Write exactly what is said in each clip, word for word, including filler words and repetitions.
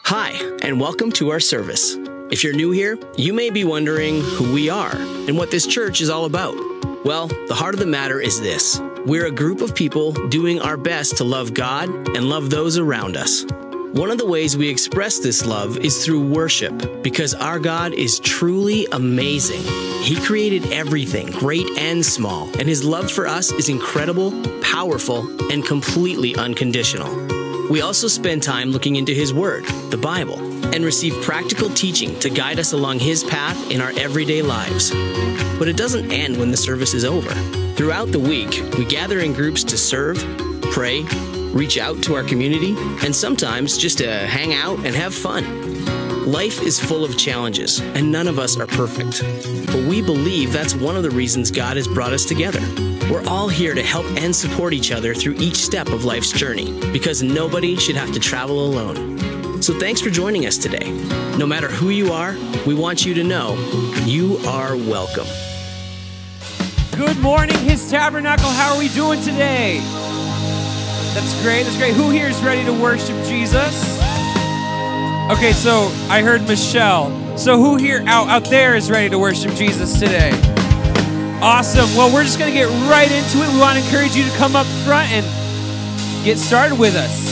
Hi, and welcome to our service. If you're new here, you may be wondering who we are and what this church is all about. Well, the heart of the matter is this. We're a group of people doing our best to love God and love those around us. One of the ways we express this love is through worship, because our God is truly amazing. He created everything, great and small, and His love for us is incredible, powerful, and completely unconditional. We also spend time looking into His Word, the Bible, and receive practical teaching to guide us along His path in our everyday lives. But it doesn't end when the service is over. Throughout the week, we gather in groups to serve, pray, reach out to our community, and sometimes just to hang out and have fun. Life is full of challenges, and none of us are perfect. But we believe that's one of the reasons God has brought us together. We're all here to help and support each other through each step of life's journey, because nobody should have to travel alone. So thanks for joining us today. No matter who you are, we want you to know you are welcome. Good morning, His Tabernacle. How are we doing today? That's great. That's great. Who here is ready to worship Jesus? Okay, so I heard Michelle. So who here out, out there is ready to worship Jesus today? Awesome. Well, we're just going to get right into it. We want to encourage you to come up front and get started with us.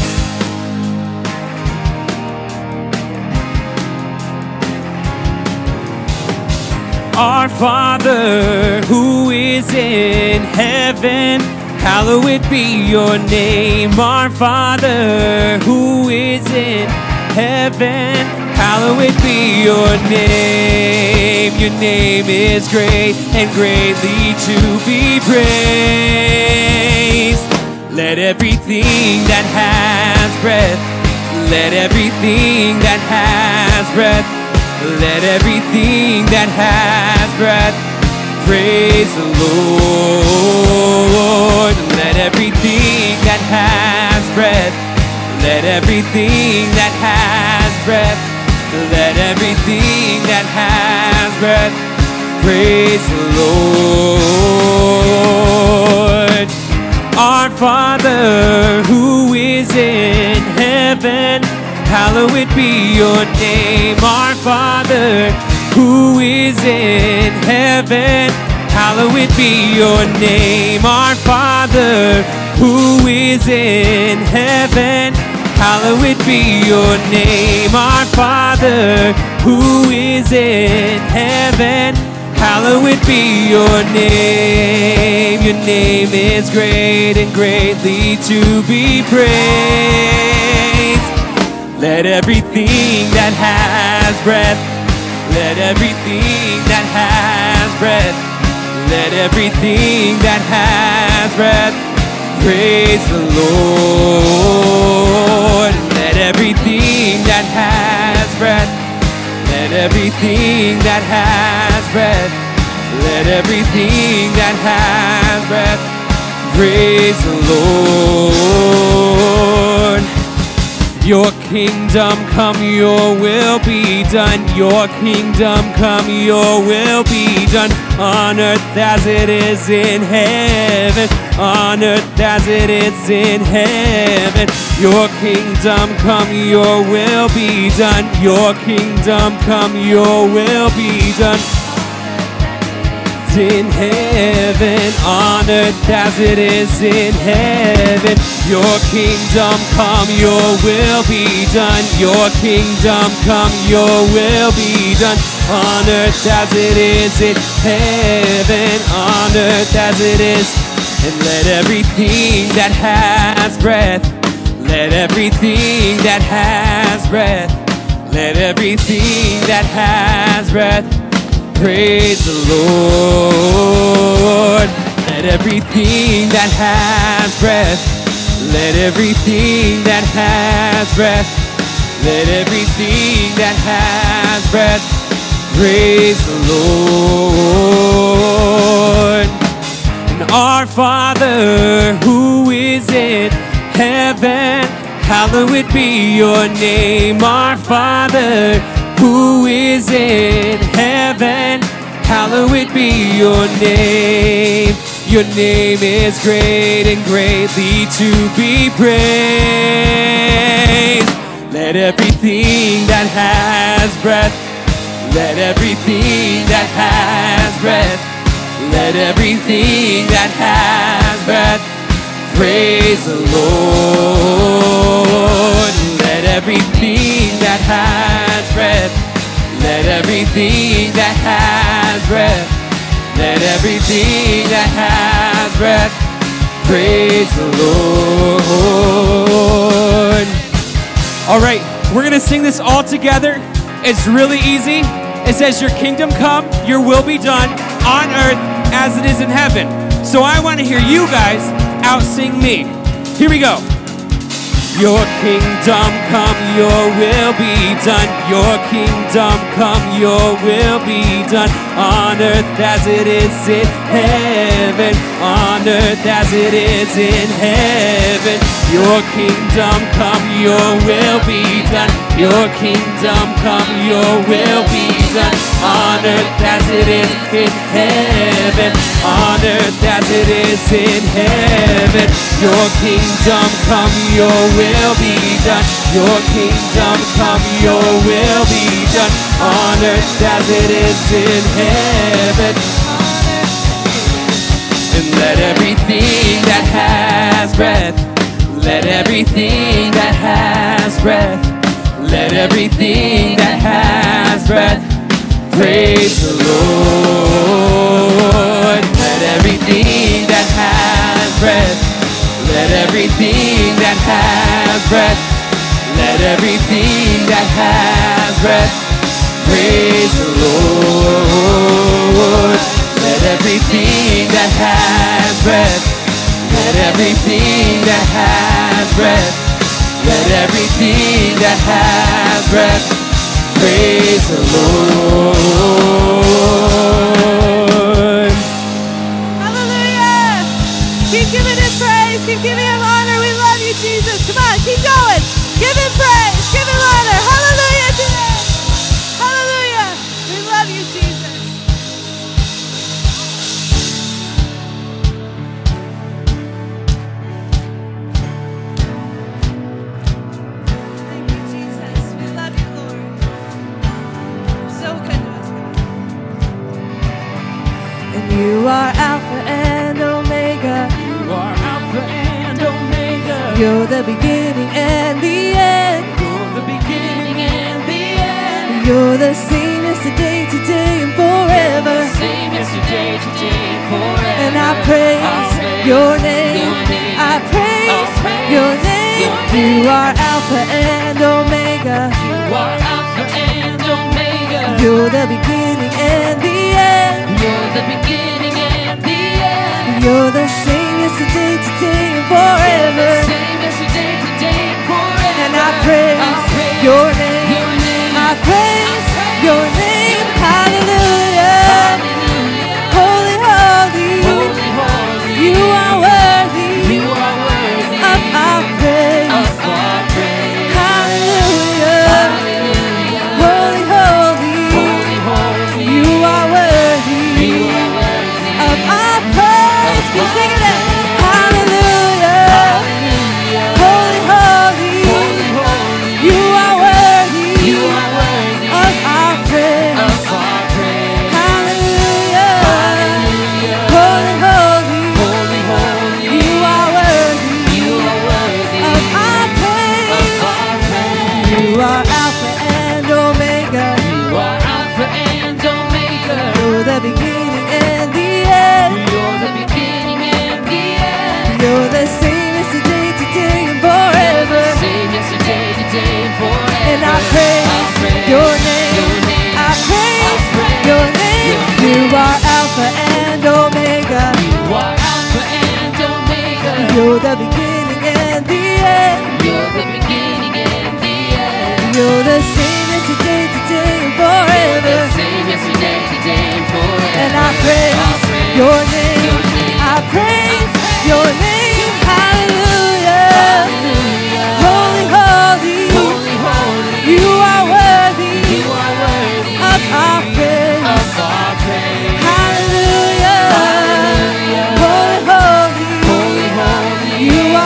Our Father, who is in heaven, hallowed be your name. Our Father, who is in heaven, hallowed be your name. Your name is great and greatly to be praised. Let everything that has breath, let everything that has breath, let everything that has breath praise the Lord. Let everything that has breath, let everything that has breath, let everything that has breath praise the Lord. Our Father, who is in heaven, hallowed be your name. Our Father, who is in heaven, hallowed be your name. Our Father, who is in heaven, hallowed be your name. Our Father, who is in heaven, hallowed be your name. Your name is great and greatly to be praised. Let everything that has breath, let everything that has breath, let everything that has breath praise the Lord. Let everything that has breath, let everything that has breath, let everything that has breath praise the Lord. Your kingdom come, your will be done. Your kingdom come, your will be done. On earth as it is in heaven. On earth as it is in heaven. Your kingdom come, your will be done. Your kingdom come, your will be done. In heaven, on earth as it is in heaven. Your kingdom come, your will be done. Your kingdom come, your will be done. On earth as it is in heaven. On earth as it is. And let everything that has breath, let everything that has breath, let everything that has breath praise the Lord. Let everything that has breath, let everything that has breath, let everything that has breath praise the Lord. And our Father, who is in heaven, hallowed be your name. Our Father, who is in heaven, hallowed be your name. Your name is great and greatly to be praised. Let Let everything that has breath, let everything that has breath, let everything that has breath, praise the Lord. Let everything that has breath, let everything that has breath, let everything that has breath, praise the Lord. All right, we're going to sing this all together. It's really easy. It says, your kingdom come, your will be done on earth as it is in heaven. So I want to hear you guys out-sing me. Here we go. Your kingdom come, your will be done. Your kingdom come, your will be done on earth as it is in heaven. On earth as it is in heaven. Your kingdom come, your will be done. Your kingdom come, your will be done on earth as it is in heaven. On earth as it is in heaven. Your kingdom come, your will be done. Your kingdom come, your will be done on earth as it is in heaven. And let everything that has breath, let everything that has breath, let everything that has breath, praise the Lord. Let everything that has breath, let everything that has breath, let everything that has breath, praise the Lord. Let everything that has breath, let everything that has breath, let everything that has breath, praise the Lord. Hallelujah! Keep giving him praise. Keep giving him honor. We love you, Jesus. Come on, keep going. Give him praise. Give him honor. Hallelujah today. Hallelujah. We love you, Jesus. Thank you, Jesus. We love you, Lord. So good to us, God. And you are Alpha and Omega. You are Alpha and Omega. You're the beginning and the end. You're the beginning and the end. You're the same yesterday, today, and forever. Same yesterday, today, and forever. And I praise I'll praise your name. your name. I praise I'll praise your name. your name. You are Alpha and Omega. You are Alpha and Omega. You're the beginning and the end. You're the beginning and the end. You're the same yesterday, today, and forever. Same yesterday, today, and forever. And I praise I'll praise your name. your name. I praise your name. Hallelujah. Hallelujah. Holy, holy. Holy, holy. You are worthy You are worthy of our praise. of our praise. Hallelujah. Hallelujah. Holy, holy. Holy, holy. You are worthy You are worthy of our praise. Keep singing it. Hallelujah. Hallelujah. Holy, holy. Holy, holy. You are worthy You are worthy of our praise. of our praise. Hallelujah. Hallelujah. Holy, holy. Holy, holy. You are worthy You are worthy of our praise. of our praise. You are Alpha and Omega. You are Alpha and Omega. You're the beginning and the end. You're the beginning and the end. You're the same yesterday, today, and forever. Same yesterday, today, and forever. And I praise I'll praise your name. your name. I praise I'll praise your name. your You are Alpha and Omega. You are Alpha and Omega. You're the beginning and the end. You're the beginning and the end. You're the same yesterday, today, and forever. Same yesterday, today, and forever. And I praise I'll praise your name. your name. I praise your name. Hallelujah. Hallelujah. Holy, holy. Holy, holy. You are worthy You are worthy of our praise. of our praise. Hallelujah. Hallelujah. Holy, holy. Holy, holy. You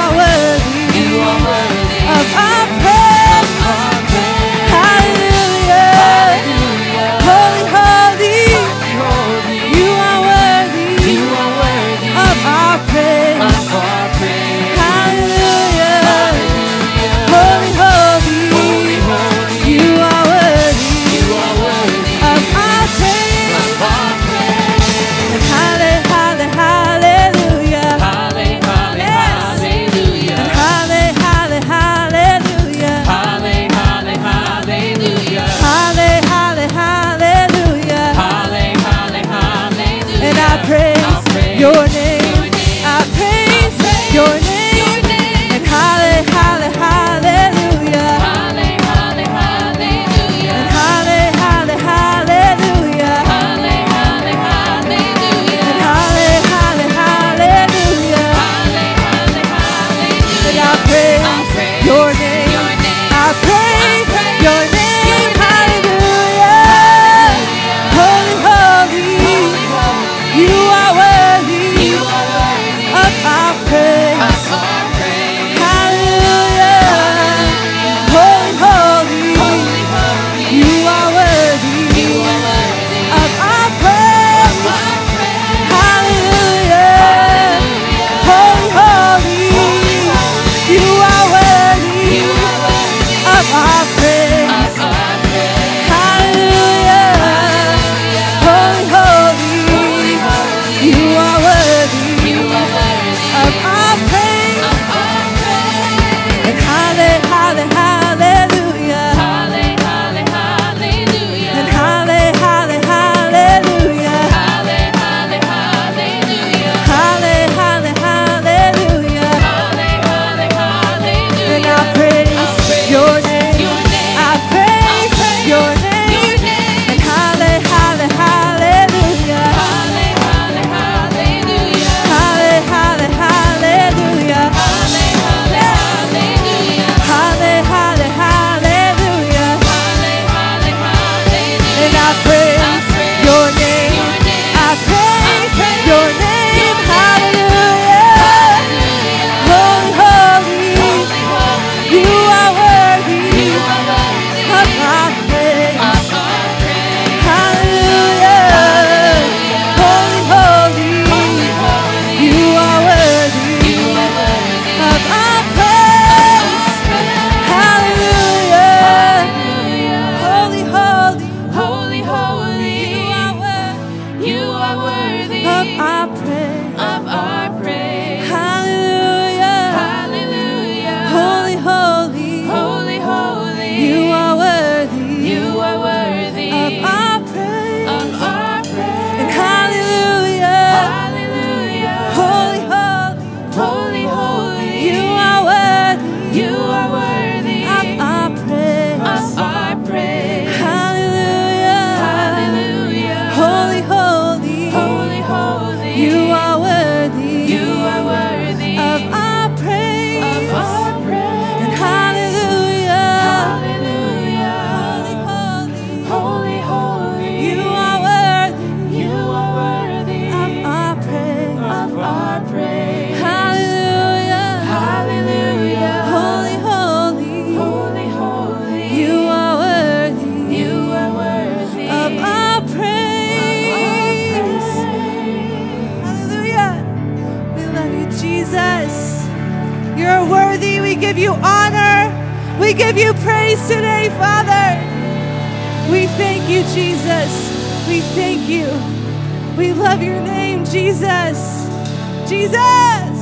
We give you praise today, Father. We thank you, Jesus. We thank you. We love your name, Jesus. Jesus.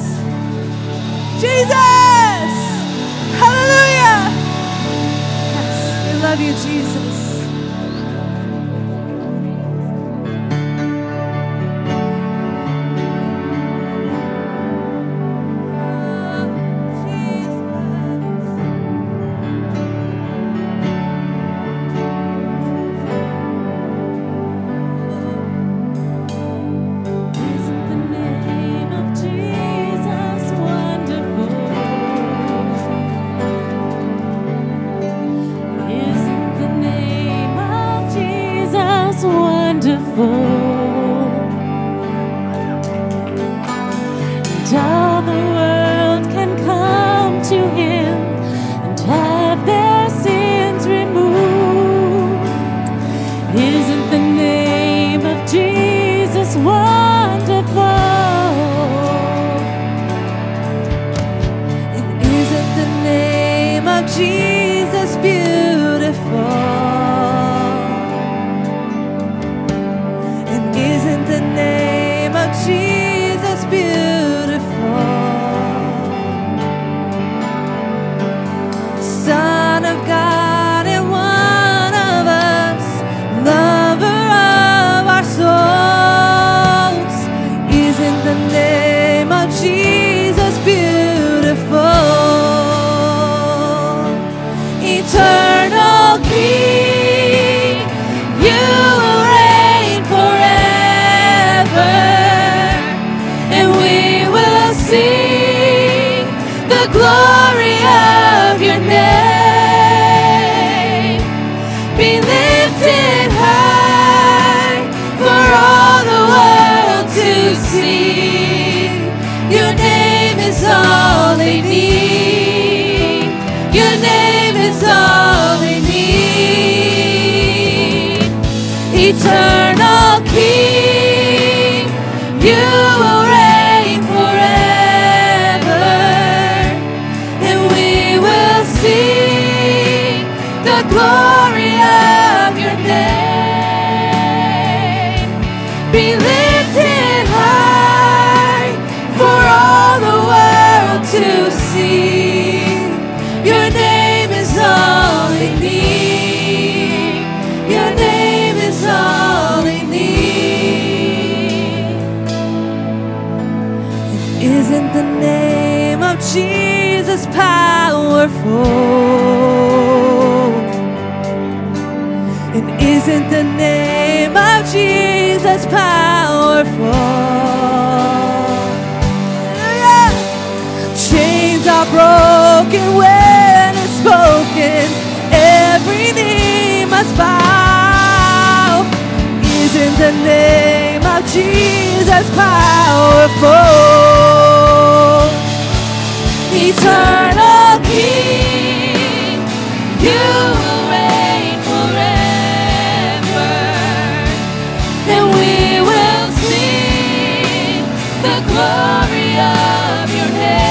Jesus. Hallelujah. Yes, we love you, Jesus. Eternal King, you will reign forever, and we will sing the glory of your name. Be lifted high for all the world to see. Your name is all they need. Your name is all they need. Isn't the name of Jesus powerful? And isn't the name of Jesus powerful? Yeah. Chains are broken when it's spoken. Every knee must bow. Isn't the name of Jesus powerful? Eternal King, you will reign forever, and we will sing the glory of your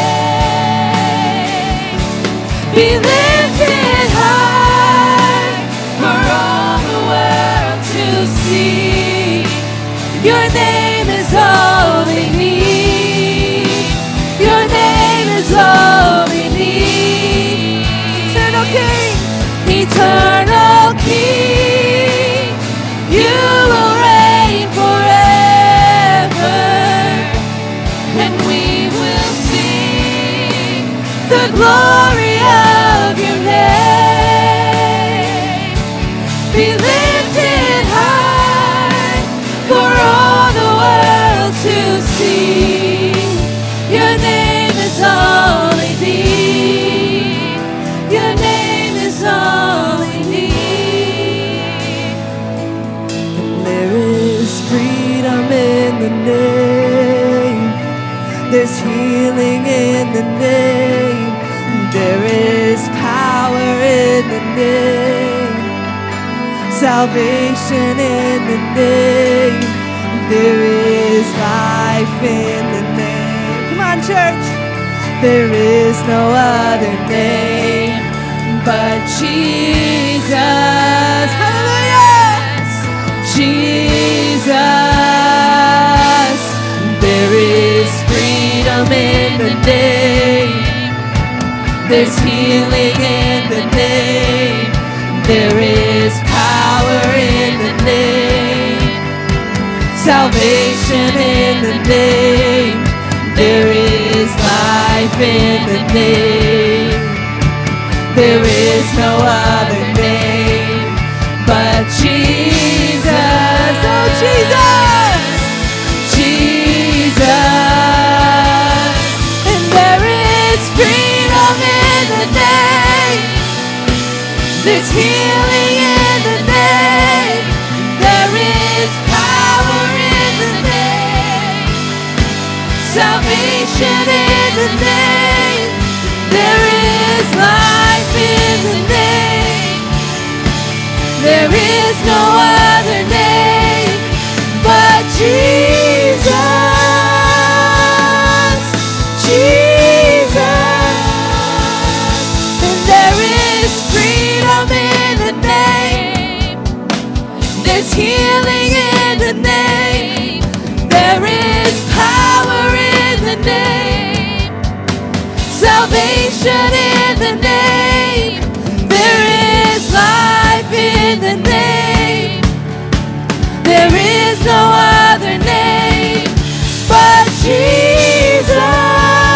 name. Be lifted high for all the world to see. Your name is all they need. Your name is all they need. Eternal King, Eternal King, you will reign forever, and we will sing the glory of your name. Be lifted high for all the world to see. Your name is all they need. Your name is all they need. There is freedom in the name. There's healing in the name. There is power in the name. Salvation in the name. There is life in the name. Come on, church. There is no other name but Jesus. Hallelujah! Jesus. There is freedom in the name. There's healing in the name. There is power in the name. Salvation in the name. There is life in the name. There is no other name but Jesus. Oh, Jesus! Jesus! And there is freedom in the name. There's healing in the name. There is power in the name. Salvation in the name. There is life in the name. There is no other name but Jesus. Jesus. And there is freedom in the name. There's healing in the name. There is power in the name. Salvation in the name. There is life in the name. There is no other name but Jesus.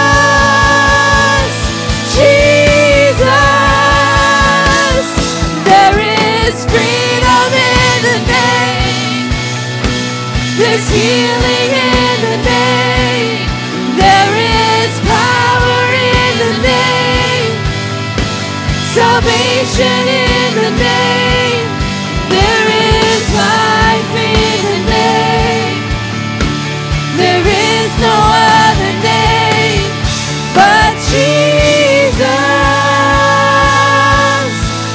Jesus. There is freedom in the name. There's healing in the name. There is power in the name. Salvation in the name. There is life in the name. There is no other name but Jesus.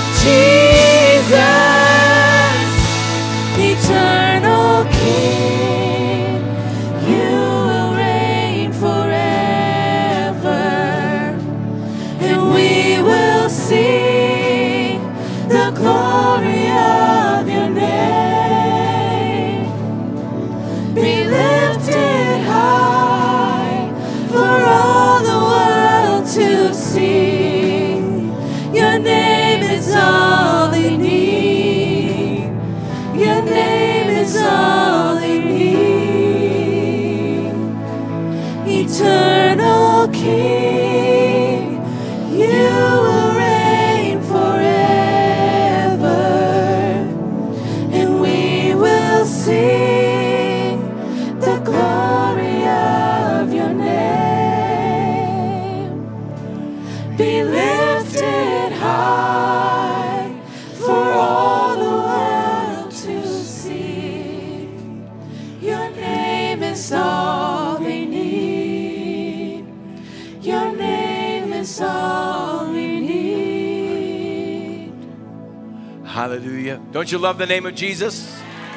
Jesus. Eternal King, you will reign forever, and we will sing the glory of your name. Be lifted high for all the world to see. Your name is all they need. Your name is all they need. Eternal King, you will reign forever, and we will sing the glory of your name. Be lifted high for all the world to see. Your name is all they need. Your name is all we need. Hallelujah. Don't you love the name of Jesus?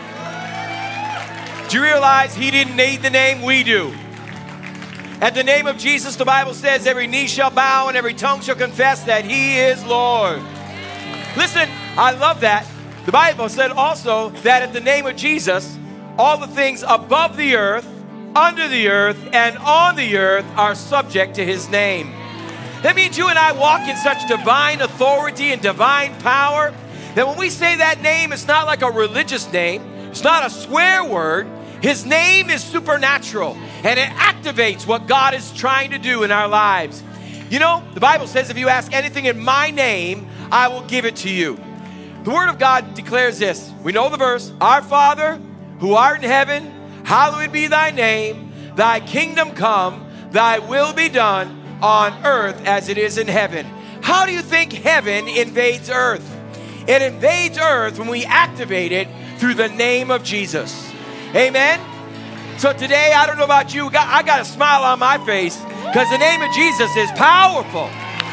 Do you realize he didn't need the name? We do. At the name of Jesus, the Bible says every knee shall bow and every tongue shall confess that he is Lord. Listen, I love that. The Bible said also that at the name of Jesus, all the things above the earth, under the earth, and on the earth are subject to his name. That means you and I walk in such divine authority and divine power that when we say that name, it's not like a religious name. It's not a swear word. His name is supernatural, and it activates what God is trying to do in our lives. You know, the Bible says if you ask anything in my name, I will give it to you. The Word of God declares this. We know the verse. Our Father, who art in heaven, hallowed be thy name. Thy kingdom come, thy will be done on earth as it is in heaven. How do you think heaven invades earth? It invades earth when we activate it through the name of Jesus. Amen? So today, I don't know about you, I got a smile on my face because the name of Jesus is powerful.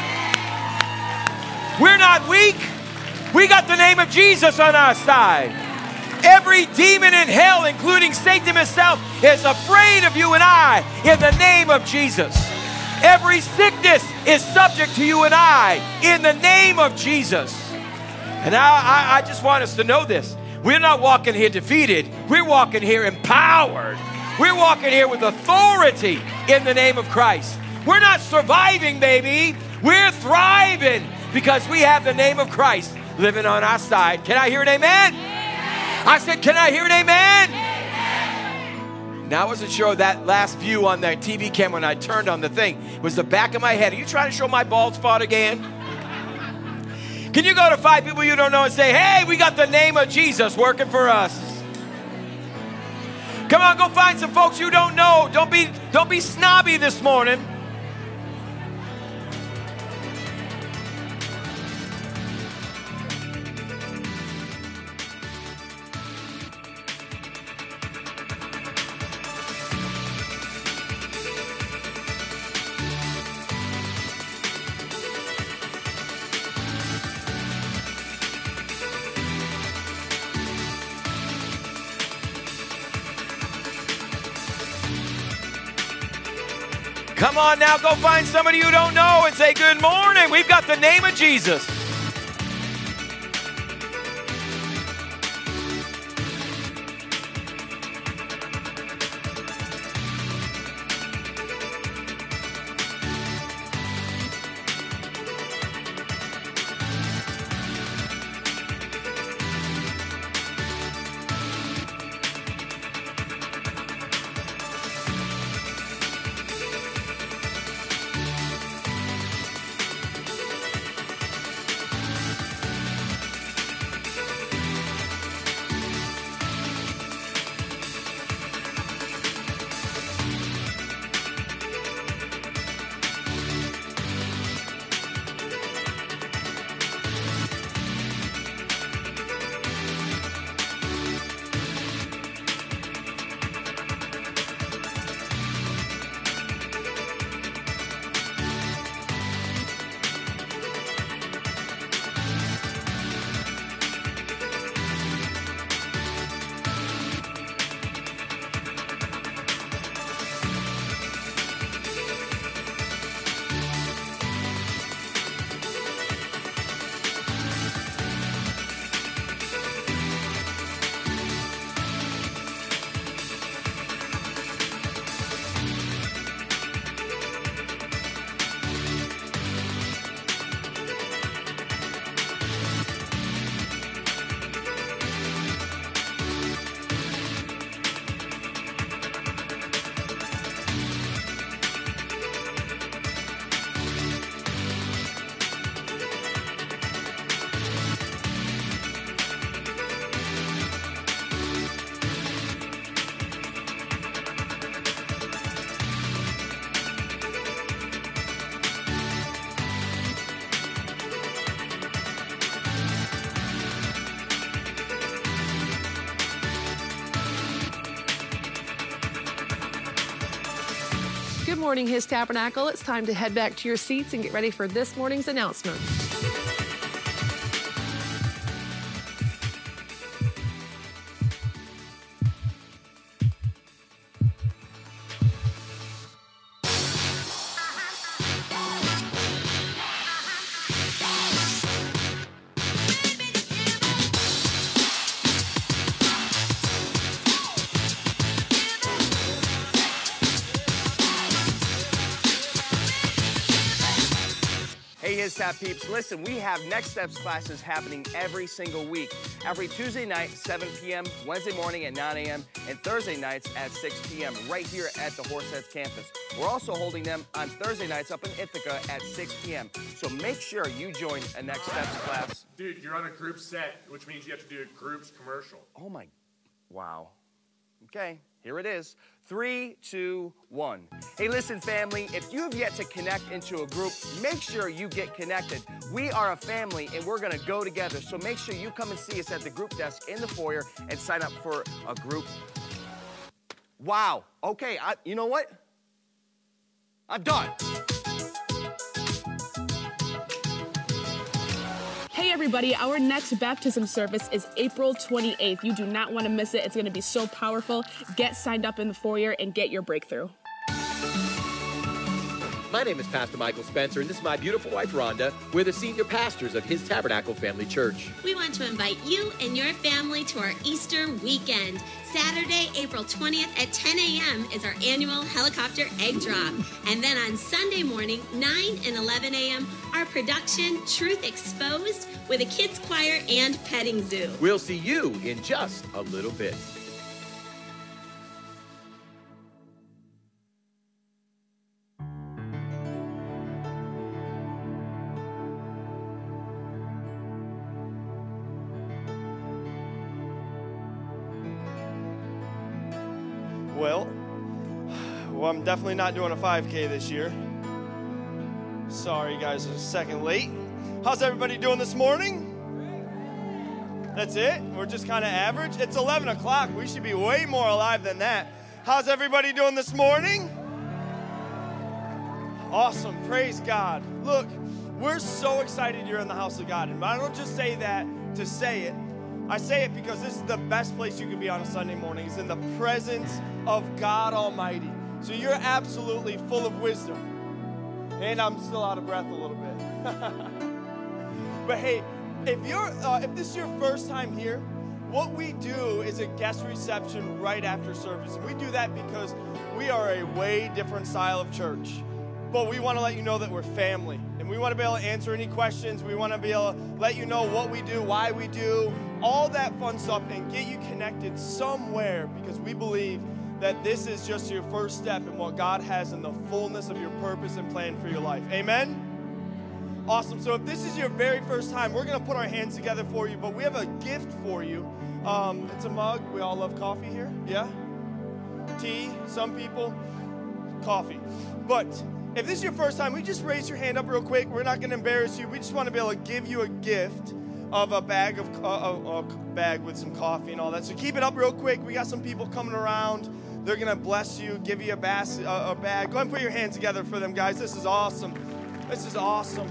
We're not weak. We got the name of Jesus on our side. Every demon in hell, including Satan himself, is afraid of you and I in the name of Jesus. Every sickness is subject to you and I in the name of Jesus. And I, I, I just want us to know this. We're not walking here defeated. We're walking here empowered. We're walking here with authority in the name of Christ. We're not surviving, baby. We're thriving because we have the name of Christ living on our side. Can I hear an amen? Amen. I said, can I hear an amen? Amen. Now, I wasn't sure that last view on the T V camera when I turned on the thing was the back of my head. Are you trying to show my bald spot again? Can you go to five people you don't know and say, hey, we got the name of Jesus working for us? Come on, go find some folks you don't know. Don't be, don't be snobby this morning. Come on now, go find somebody you don't know and say, good morning. We've got the name of Jesus. Good morning, His Tabernacle. It's time to head back to your seats and get ready for this morning's announcements. Tap peeps, listen, we have Next Steps classes happening every single week. Every Tuesday night, seven p m, Wednesday morning at nine a m, and Thursday nights at six p m right here at the Horseheads campus. We're also holding them on Thursday nights up in Ithaca at six p m So make sure you join a Next Steps class. Dude, you're on a group set, which means you have to do a group's commercial. Oh my, wow. Okay, here it is. Three, two, one. Hey, listen, family, if you have yet to connect into a group, make sure you get connected. We are a family, and we're going to go together. So make sure you come and see us at the group desk in the foyer and sign up for a group. Wow. Okay, I, you know what? I'm done. Hey everybody, our next baptism service is April twenty-eighth. You do not want to miss it. It's going to be so powerful. Get signed up in the foyer and get your breakthrough. My name is Pastor Michael Spencer, and this is my beautiful wife, Rhonda. We're the senior pastors of His Tabernacle Family Church. We want to invite you and your family to our Easter weekend. Saturday, April twentieth at ten a.m. is our annual helicopter egg drop. And then on Sunday morning, nine and eleven a.m., our production, Truth Exposed, with a kids choir and petting zoo. We'll see you in just a little bit. Well, well, I'm definitely not doing a five K this year. Sorry, you guys, are a second late. How's everybody doing this morning? That's it? We're just kind of average? It's eleven o'clock. We should be way more alive than that. How's everybody doing this morning? Awesome. Praise God. Look, we're so excited you're in the house of God. And I don't just say that to say it. I say it because this is the best place you can be on a Sunday morning. It's in the presence of God Almighty. So you're absolutely full of wisdom. And I'm still out of breath a little bit. But hey, if you're uh, if this is your first time here, what we do is a guest reception right after service. And we do that because we are a way different style of church. But we want to let you know that we're family. And we want to be able to answer any questions. We want to be able to let you know what we do, why we do, all that fun stuff, and get you connected somewhere, because we believe that this is just your first step in what God has in the fullness of your purpose and plan for your life. Amen? Awesome. So if this is your very first time, we're going to put our hands together for you, but we have a gift for you. Um, it's a mug. We all love coffee here. Yeah? Tea, some people, coffee. But if this is your first time, we just raise your hand up real quick. We're not going to embarrass you. We just want to be able to give you a gift of a bag of uh, a, a bag with some coffee and all that. So keep it up real quick. We got some people coming around. They're going to bless you, give you a, bas- uh, a bag. Go ahead and put your hands together for them, guys. This is awesome. This is awesome.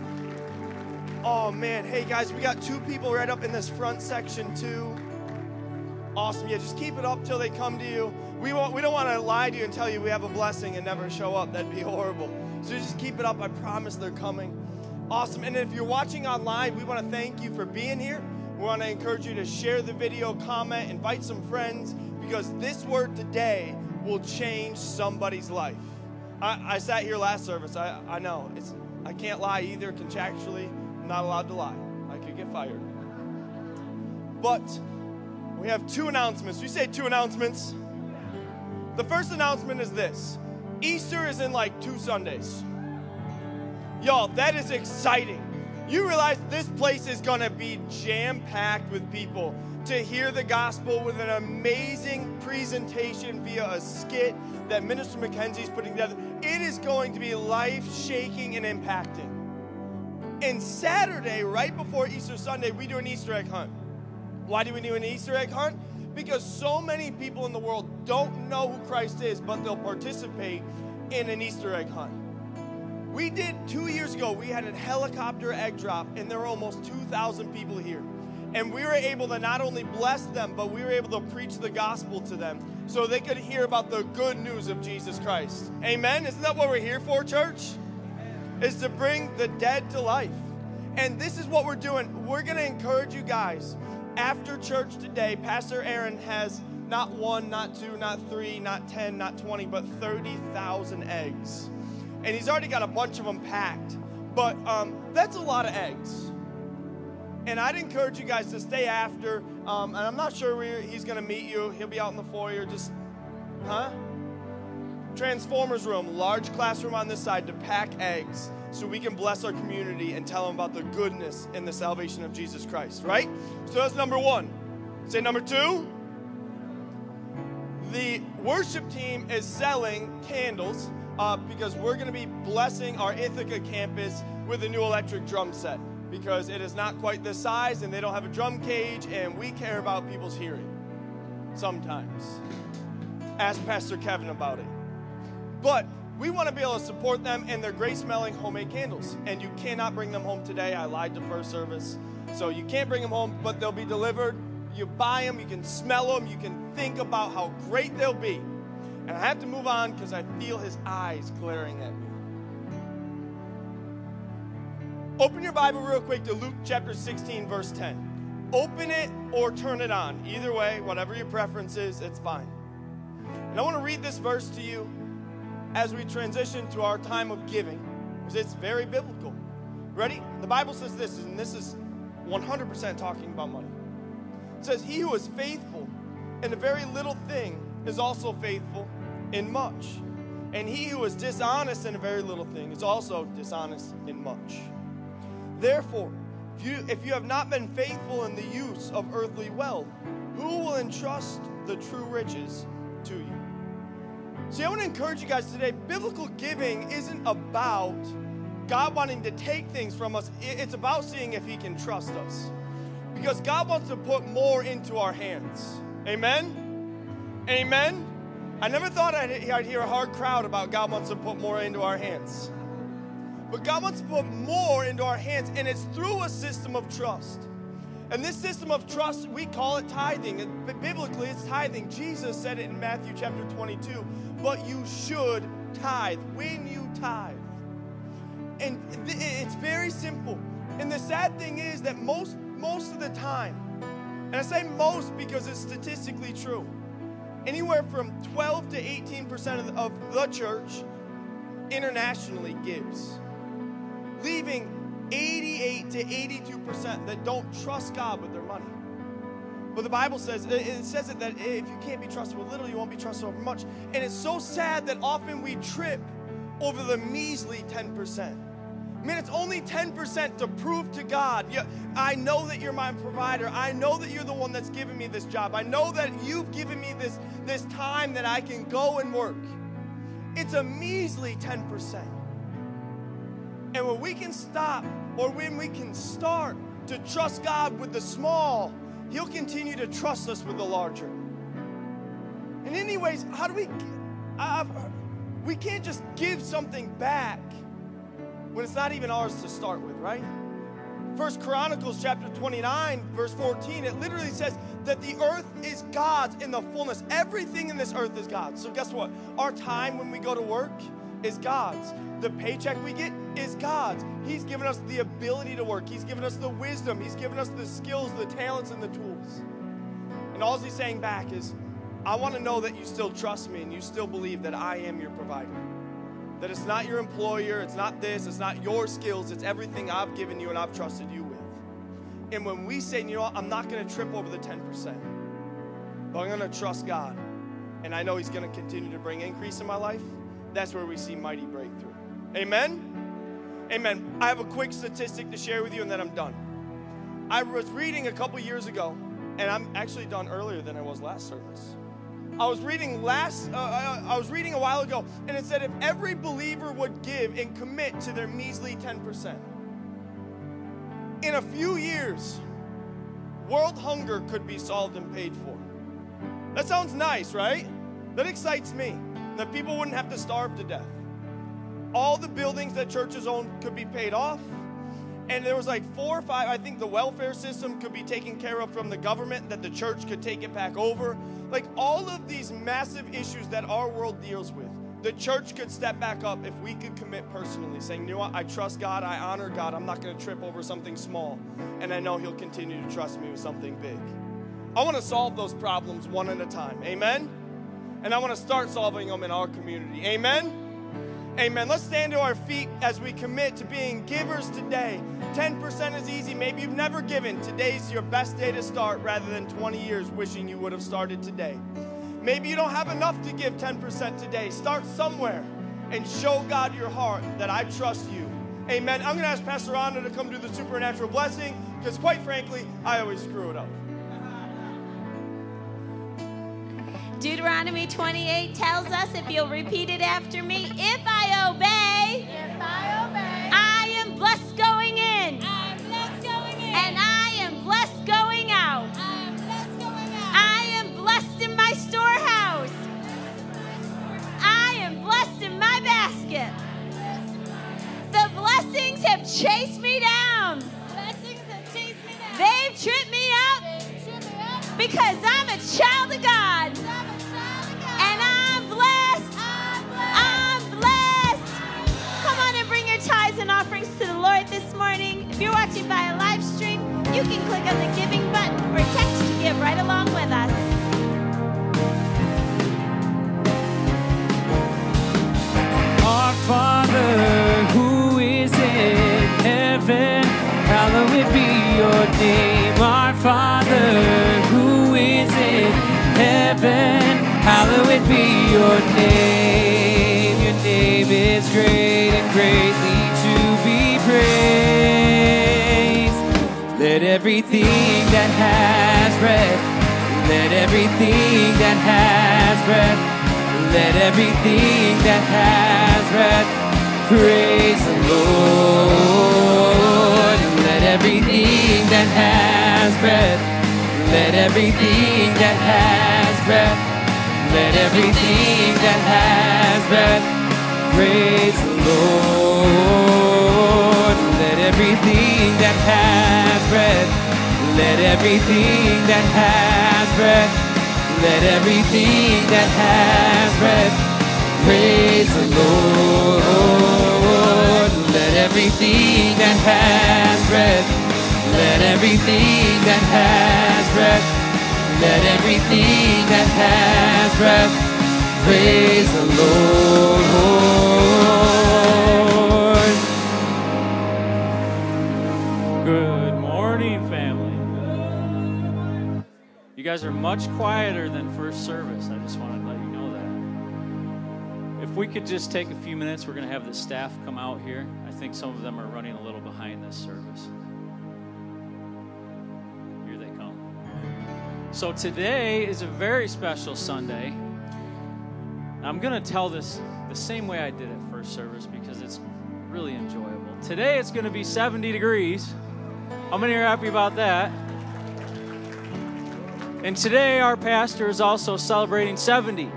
Oh, man. Hey, guys, we got two people right up in this front section, too. Awesome. Yeah, just keep it up till they come to you. We won't, we don't want to lie to you and tell you we have a blessing and never show up. That'd be horrible. So just keep it up. I promise they're coming. Awesome. And if you're watching online, we want to thank you for being here. We want to encourage you to share the video, comment, invite some friends, because this word today will change somebody's life. I, I sat here last service. I, I know. It's, I can't lie either. Contractually, I'm not allowed to lie. I could get fired. But we have two announcements. We say two announcements. The first announcement is this. Easter is in like two Sundays. Y'all, that is exciting. You realize this place is going to be jam-packed with people to hear the gospel with an amazing presentation via a skit that Minister Mackenzie's putting together. It is going to be life-shaking and impacting. And Saturday, right before Easter Sunday, we do an Easter egg hunt. Why do we do an Easter egg hunt? Because so many people in the world don't know who Christ is, but they'll participate in an Easter egg hunt. We did two years ago, we had a helicopter egg drop, and there were almost two thousand people here. And we were able to not only bless them, but we were able to preach the gospel to them so they could hear about the good news of Jesus Christ. Amen? Isn't that what we're here for, church? Is to bring the dead to life. And this is what we're doing. We're going to encourage you guys. After church today, Pastor Aaron has not one, not two, not three, not ten, not twenty, but thirty thousand eggs. And he's already got a bunch of them packed. But um, that's a lot of eggs. And I'd encourage you guys to stay after. Um, and I'm not sure where he's going to meet you. He'll be out in the foyer. Just, huh? Transformers room, large classroom on this side to pack eggs so we can bless our community and tell them about the goodness and the salvation of Jesus Christ, right? So that's number one. Say number two. The worship team is selling candles uh, because we're going to be blessing our Ithaca campus with a new electric drum set, because it is not quite this size and they don't have a drum cage, and we care about people's hearing sometimes. Ask Pastor Kevin about it. But we want to be able to support them, and they're great smelling homemade candles. And you cannot bring them home today. I lied to first service. So you can't bring them home, but they'll be delivered. You buy them, you can smell them, you can think about how great they'll be. And I have to move on because I feel his eyes glaring at me. Open your Bible real quick to Luke chapter sixteen, verse ten. Open it or turn it on. Either way, whatever your preference is, it's fine. And I want to read this verse to you as we transition to our time of giving, because it's very biblical. Ready? The Bible says this, and this is one hundred percent talking about money. It says, he who is faithful in a very little thing is also faithful in much. And he who is dishonest in a very little thing is also dishonest in much. Therefore, if you, if you have not been faithful in the use of earthly wealth, who will entrust the true riches to you? See, I want to encourage you guys today, biblical giving isn't about God wanting to take things from us. It's about seeing if he can trust us. Because God wants to put more into our hands. Amen? Amen? I never thought I'd, I'd hear a hard crowd about God wants to put more into our hands. But God wants to put more into our hands, and it's through a system of trust. And this system of trust, we call it tithing. And biblically, it's tithing. Jesus said it in Matthew chapter twenty-two, but you should tithe when you tithe. And it's very simple. And the sad thing is that most, most of the time, and I say most because it's statistically true, anywhere from twelve to eighteen percent of the, of the church internationally gives, leaving eighty-eight to eighty-two percent that don't trust God with their money. But the Bible says, it says it that if you can't be trusted with little, you won't be trusted over much. And it's so sad that often we trip over the measly ten percent. I mean, it's only ten percent to prove to God, yeah, I know that you're my provider. I know that you're the one that's given me this job. I know that you've given me this, this time that I can go and work. It's a measly ten percent. And when we can stop, or when we can start to trust God with the small, he'll continue to trust us with the larger. And anyways, how do we, uh, we can't just give something back when it's not even ours to start with, right? First Chronicles chapter twenty-nine, verse fourteen, it literally says that the earth is God's in the fullness. Everything in this earth is God's. So guess what? Our time when we go to work is God's. The paycheck we get is God's. He's given us the ability to work. He's given us the wisdom. He's given us the skills, the talents, and the tools. And all he's saying back is, I want to know that you still trust me and you still believe that I am your provider. That it's not your employer, it's not this, it's not your skills, it's everything I've given you and I've trusted you with. And when we say, you know what, I'm not going to trip over the ten percent, but I'm going to trust God, and I know he's going to continue to bring increase in my life, that's where we see mighty breakthrough. Amen? Amen. I have a quick statistic to share with you and then I'm done. I was reading a couple years ago, and I'm actually done earlier than I was last service. I was reading last, uh, I was reading a while ago, and it said if every believer would give and commit to their measly ten percent, in a few years, world hunger could be solved and paid for. That sounds nice, right? That excites me, that people wouldn't have to starve to death. All the buildings that churches own could be paid off. And there was like four or five, I think the welfare system could be taken care of from the government, that the church could take it back over. Like all of these massive issues that our world deals with, the church could step back up if we could commit personally, saying, you know what, I trust God, I honor God, I'm not going to trip over something small, and I know he'll continue to trust me with something big. I want to solve those problems one at a time, amen? And I want to start solving them in our community, amen? Amen. Let's stand to our feet as we commit to being givers today. ten percent is easy. Maybe you've never given. Today's your best day to start rather than twenty years wishing you would have started today. Maybe you don't have enough to give ten percent today. Start somewhere and show God your heart that I trust you. Amen. I'm going to ask Pastor Rhonda to come do the supernatural blessing because quite frankly, I always screw it up. Deuteronomy twenty-eight tells us, if you'll repeat it after me, if I obey, if I obey, I am blessed going in. I am blessed going in. And I am blessed going out. I am blessed going out. I am blessed in my storehouse. I am blessed in my basket. The blessings have chased me down. Blessings have chased me down. They've tripped me up. They've tripped me up. Because I'm a child of God. And I'm blessed. I'm blessed. Come on and bring your tithes and offerings to the Lord this morning. If you're watching by a live stream, you can click on the giving button or text to give right along with us. Our Father who is in heaven, hallowed be your name. Our Father who is in heaven, hallowed be your name. Your name is great and greatly to be praised. Let everything that has breath, let everything that has breath, let everything that has breath praise the Lord. Let everything that has breath, let everything that has breath, let everything that has breath praise the Lord. Let everything that has breath, let everything that has breath, let everything that has breath praise the Lord. Let everything that has breath, let everything that has breath, let everything that has breath praise the Lord. Good morning, family. You guys are much quieter than first service. I just wanted to let you know that. If we could just take a few minutes, we're going to have the staff come out here. I think some of them are running a little behind this service. Here they come. So today is a very special Sunday. I'm going to tell this the same way I did at first service because it's really enjoyable. Today it's going to be seventy degrees. How many are happy about that? And today our pastor is also celebrating seventy.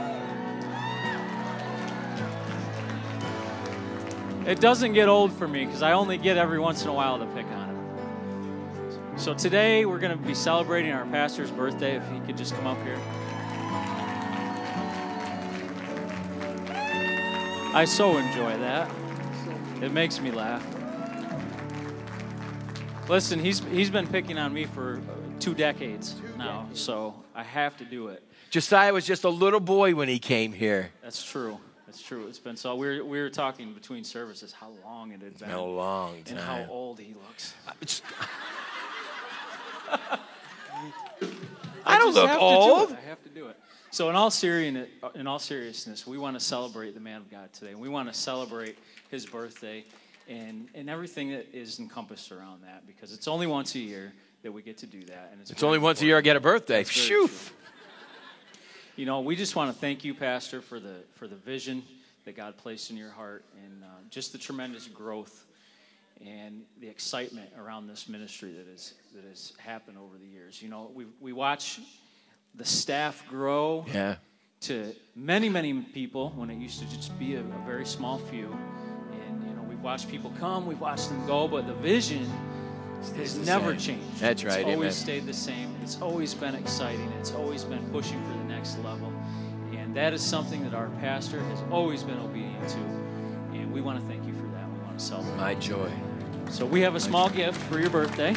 It doesn't get old for me because I only get every once in a while to pick on him. So today we're going to be celebrating our pastor's birthday. If he could just come up here. I so enjoy that. It makes me laugh. Listen, he's he's been picking on me for two decades now, so I have to do it. Josiah was just a little boy when he came here. That's true. That's true. It's been so. We were, we were talking between services how long it had been. A long time. And how old he looks. I don't look old. Do I have to do it. So in all seriousness, in all seriousness, we want to celebrate the man of God today. We want to celebrate his birthday and, and everything that is encompassed around that, because it's only once a year that we get to do that. And It's, it's only once a year I get a birthday. Phew. You know, we just want to thank you, Pastor, for the for the vision that God placed in your heart and uh, just the tremendous growth and the excitement around this ministry that is that has happened over the years. You know, we we watch the staff grow yeah. to many, many people when it used to just be a, a very small few. And, you know, we've watched people come, we've watched them go, but the vision has never same. changed. That's right. It's always Amen. stayed the same. It's always been exciting. It's always been pushing for the next level. And that is something that our pastor has always been obedient to. And we want to thank you for that. We want to celebrate. My joy. So we have a small gift for your birthday.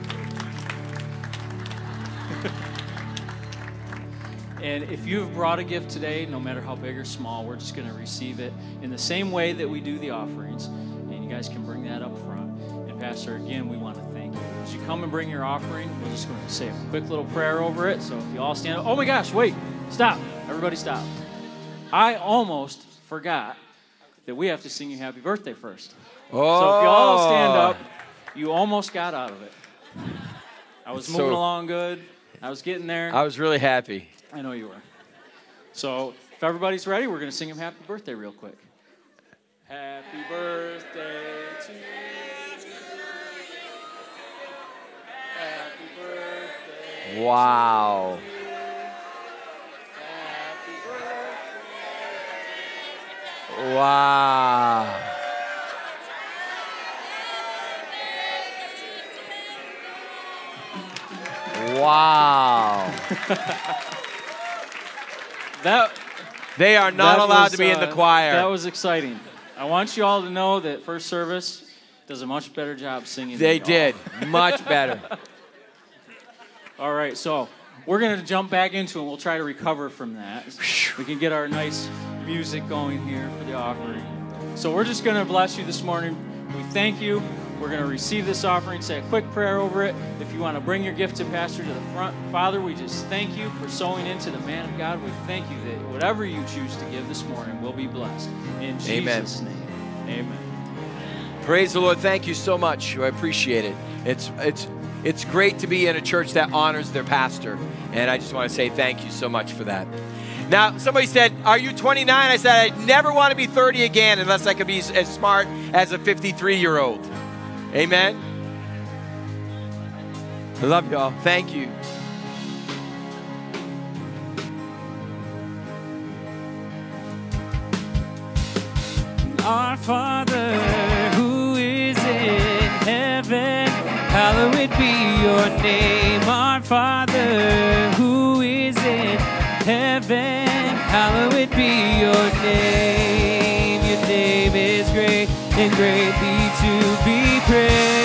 And if you've brought a gift today, no matter how big or small, we're just going to receive it in the same way that we do the offerings. And you guys can bring that up front. And Pastor, again, we want to thank you. As you come and bring your offering, we're just going to say a quick little prayer over it. So if you all stand up. Oh my gosh, wait. Stop. Everybody stop. I almost forgot that we have to sing you happy birthday first. Oh. So if you all stand up, you almost got out of it. I was moving So- along good. I was getting there. I was really happy. I know you were. So if everybody's ready, we're going to sing him happy birthday real quick. Happy birthday to you. Happy birthday. Wow. Happy birthday. Wow. Wow. That They are not that allowed was, to be in the uh, choir. That was exciting. I want you all to know that first service does a much better job singing. They than y'all. did. Much better. All right, so we're going to jump back into it. We'll try to recover from that. We can get our nice music going here for the offering. So we're just going to bless you this morning. We thank you. We're going to receive this offering, say a quick prayer over it. If you want to bring your gift to Pastor to the front, Father, we just thank you for sowing into the man of God. We thank you that whatever you choose to give this morning will be blessed. In Jesus' Amen. name, amen. Praise the Lord. Thank you so much. I appreciate it. It's it's it's great to be in a church that honors their pastor. And I just want to say thank you so much for that. Now, somebody said, are you twenty-nine? I said, I'd never want to be thirty again unless I could be as smart as a fifty-three-year-old. Amen? I love y'all. Thank you. Our Father, who is in heaven, hallowed be your name. Our Father, who is in heaven, hallowed be your name. Your name is great and greatly to be praised.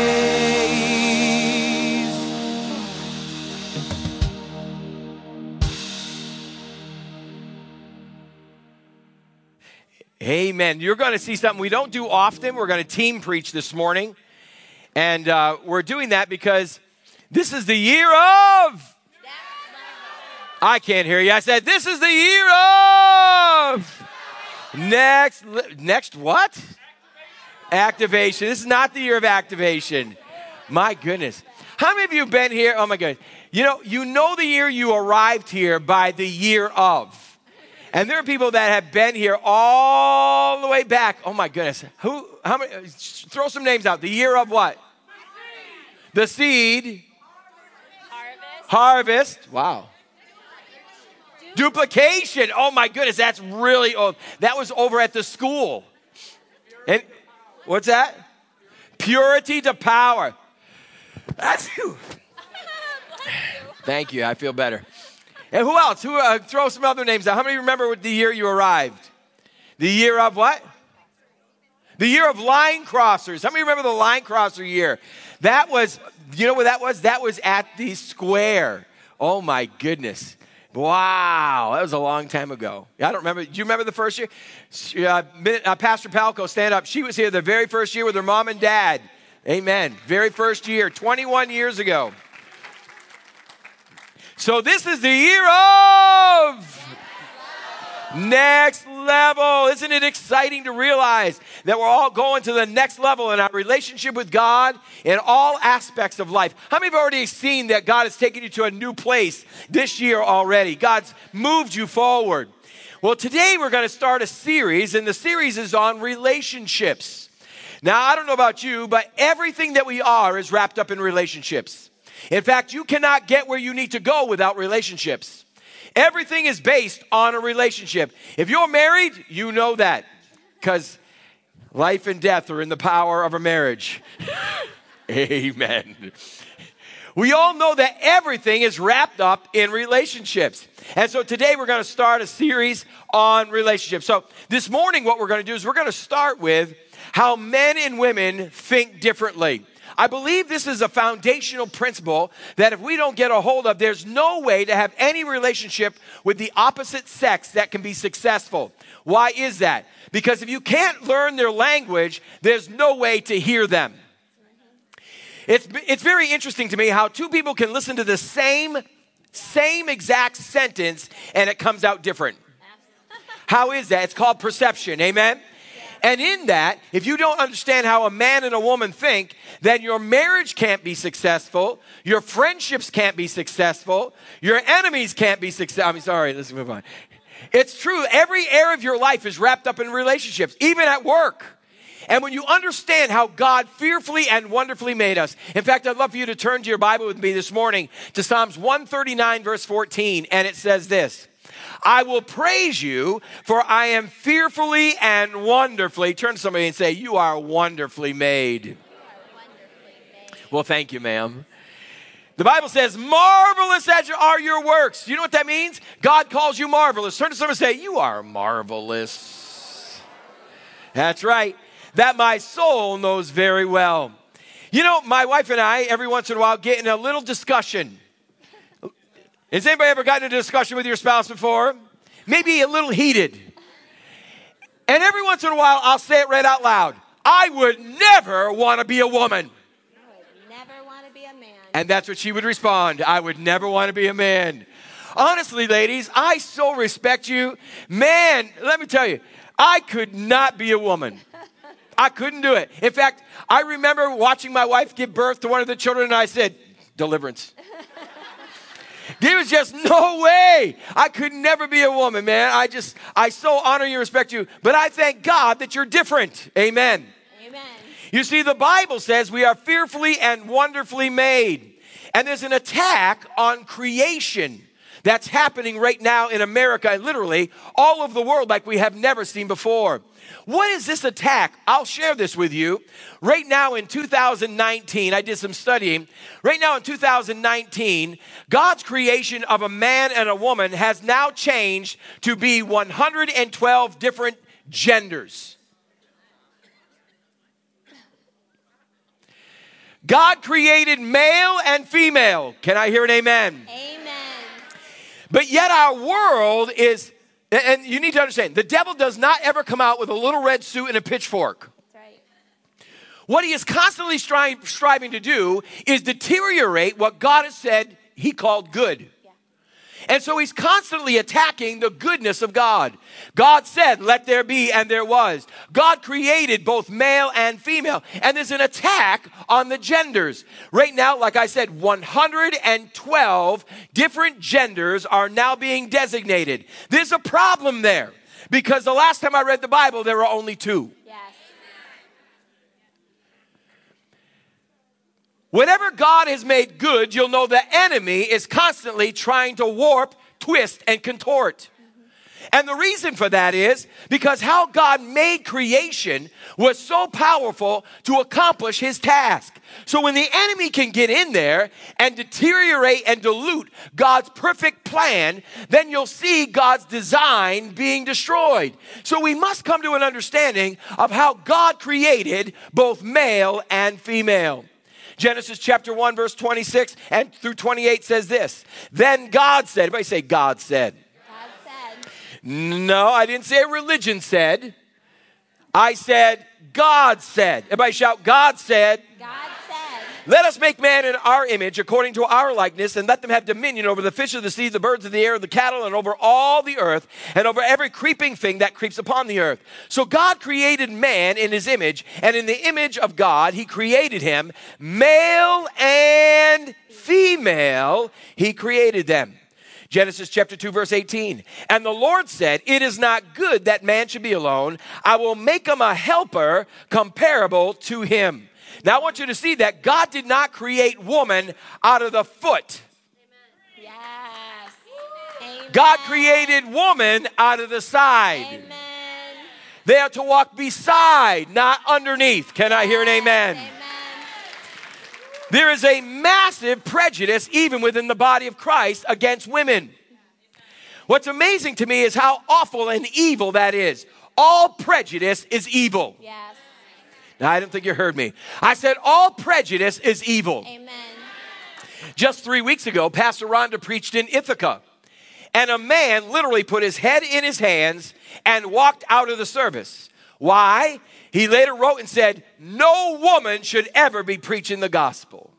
Amen. You're going to see something we don't do often. We're going to team preach this morning. And uh, we're doing that because this is the year of... I can't hear you. I said, this is the year of... Next, next what? Activation. This is not the year of activation. My goodness. How many of you have been here? Oh my goodness. You know, you know the year you arrived here by the year of. And there are people that have been here all the way back. Oh my goodness. Who, how many, throw some names out. The year of what? The seed. Harvest. Harvest. Wow. Duplication. Oh my goodness, that's really old. That was over at the school. And what's that? Purity to power. That's you. Thank you. I feel better. And who else? Who? Uh, throw some other names out. How many remember what the year you arrived? The year of what? The year of line crossers. How many remember the line crosser year? That was, you know what that was? That was at the square. Oh my goodness. Wow, that was a long time ago. I don't remember. Do you remember the first year? Uh, uh, Pastor Palco, stand up. She was here the very first year with her mom and dad. Amen. Very first year, twenty-one years ago. So this is the year of next level. Isn't it exciting to realize that we're all going to the next level in our relationship with God in all aspects of life? How many have already seen that God has taken you to a new place this year already? God's moved you forward. Well, today we're going to start a series, and the series is on relationships. Now, I don't know about you, but everything that we are is wrapped up in relationships. In fact, you cannot get where you need to go without relationships. Everything is based on a relationship. If you're married, you know that, because life and death are in the power of a marriage. Amen. We all know that everything is wrapped up in relationships. And so today we're going to start a series on relationships. So this morning what we're going to do is we're going to start with how men and women think differently. I believe this is a foundational principle that if we don't get a hold of, there's no way to have any relationship with the opposite sex that can be successful. Why is that? Because if you can't learn their language, there's no way to hear them. It's, it's very interesting to me how two people can listen to the same, same exact sentence and it comes out different. How is that? It's called perception. Amen? And in that, if you don't understand how a man and a woman think, then your marriage can't be successful, your friendships can't be successful, your enemies can't be successful. I'm sorry, let's move on. It's true. Every area of your life is wrapped up in relationships, even at work. And when you understand how God fearfully and wonderfully made us. In fact, I'd love for you to turn to your Bible with me this morning to Psalms one thirty-nine, verse fourteen. And it says this: I will praise you, for I am fearfully and wonderfully. Turn to somebody and say, you are wonderfully made. You are wonderfully made. Well, thank you, ma'am. The Bible says, marvelous are your works. You know what that means? God calls you marvelous. Turn to somebody and say, you are marvelous. That's right. that my soul knows very well. You know, my wife and I, every once in a while, get in a little discussion. Has anybody ever gotten into a discussion with your spouse before? Maybe a little heated. And every once in a while, I'll say it right out loud. I would never want to be a woman. I would never want to be a man. And that's what she would respond. I would never want to be a man. Honestly, ladies, I so respect you. Man, let me tell you, I could not be a woman. I couldn't do it. In fact, I remember watching my wife give birth to one of the children, and I said, deliverance. There was just no way. I could never be a woman, man. I just, I so honor you and respect you. But I thank God that you're different. Amen. Amen. You see, the Bible says we are fearfully and wonderfully made. And there's an attack on creation that's happening right now in America and literally all over the world like we have never seen before. What is this attack? I'll share this with you. Right now in two thousand nineteen, I did some studying. Right now in two thousand nineteen, God's creation of a man and a woman has now changed to be one hundred twelve different genders. God created male and female. Can I hear an amen? Amen. But yet our world is, and you need to understand, the devil does not ever come out with a little red suit and a pitchfork. That's right. What he is constantly stri- striving to do is deteriorate what God has said he called good. Yeah. And so he's constantly attacking the goodness of God. God said, let there be, and there was. God created both male and female. And there's an attack on the genders. Right now, like I said, one hundred twelve different genders are now being designated. There's a problem there. Because the last time I read the Bible, there were only two. Yes. Whatever God has made good, you'll know the enemy is constantly trying to warp, twist, and contort. And the reason for that is because how God made creation was so powerful to accomplish his task. So when the enemy can get in there and deteriorate and dilute God's perfect plan, then you'll see God's design being destroyed. So we must come to an understanding of how God created both male and female. Genesis chapter one, verse twenty-six and through twenty-eight says this. Then God said, everybody say God said. God said. No, I didn't say religion said. I said God said. Everybody shout, God said. God said. Let us make man in our image according to our likeness, and let them have dominion over the fish of the sea, the birds of the air, the cattle, and over all the earth, and over every creeping thing that creeps upon the earth. So God created man in his image, and in the image of God he created him. Male and female he created them. Genesis chapter two, verse eighteen. And the Lord said, it is not good that man should be alone. I will make him a helper comparable to him. Now, I want you to see that God did not create woman out of the foot. Yes. Amen. God created woman out of the side. Amen. They are to walk beside, not underneath. Can I hear an amen? Amen. There is a massive prejudice even within the body of Christ against women. What's amazing to me is how awful and evil that is. All prejudice is evil. Yes. Now, I don't think you heard me. I said all prejudice is evil. Amen. Just three weeks ago, Pastor Rhonda preached in Ithaca. And a man literally put his head in his hands and walked out of the service. Why? He later wrote and said, no woman should ever be preaching the gospel.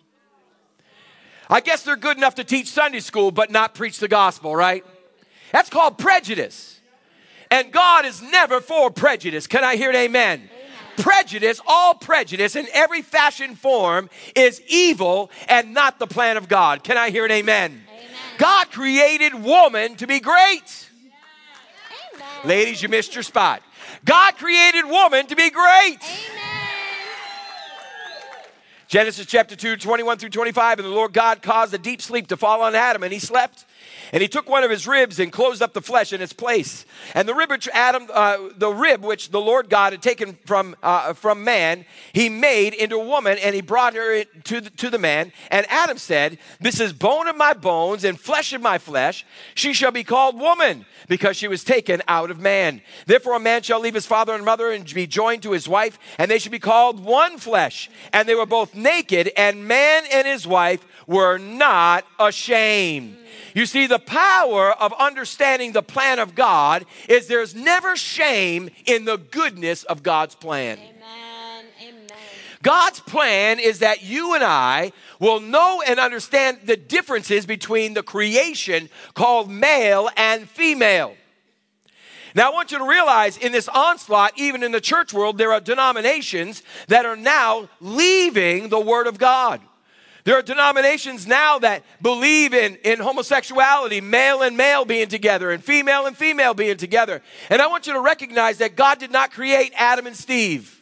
I guess they're good enough to teach Sunday school, but not preach the gospel, right? That's called prejudice. And God is never for prejudice. Can I hear an amen? Prejudice, all prejudice in every fashion form is evil and not the plan of God. Can I hear an amen? Amen. God created woman to be great. Amen. Ladies, you missed your spot. God created woman to be great. Amen. Genesis chapter two, twenty-one through twenty-five, and the Lord God caused a deep sleep to fall on Adam, and he slept. And he took one of his ribs and closed up the flesh in its place. And the rib which Adam, uh, the rib which the Lord God had taken from uh, from man, he made into a woman, and he brought her to the, to the man. And Adam said, "This is bone of my bones and flesh of my flesh. She shall be called woman, because she was taken out of man. Therefore a man shall leave his father and mother and be joined to his wife, and they shall be called one flesh. And they were both naked, and man and his wife were not ashamed." You see, the power of understanding the plan of God is there's never shame in the goodness of God's plan. Amen. Amen. God's plan is that you and I will know and understand the differences between the creation called male and female. Now, I want you to realize in this onslaught, even in the church world, there are denominations that are now leaving the Word of God. There are denominations now that believe in, in homosexuality, male and male being together, and female and female being together. And I want you to recognize that God did not create Adam and Steve.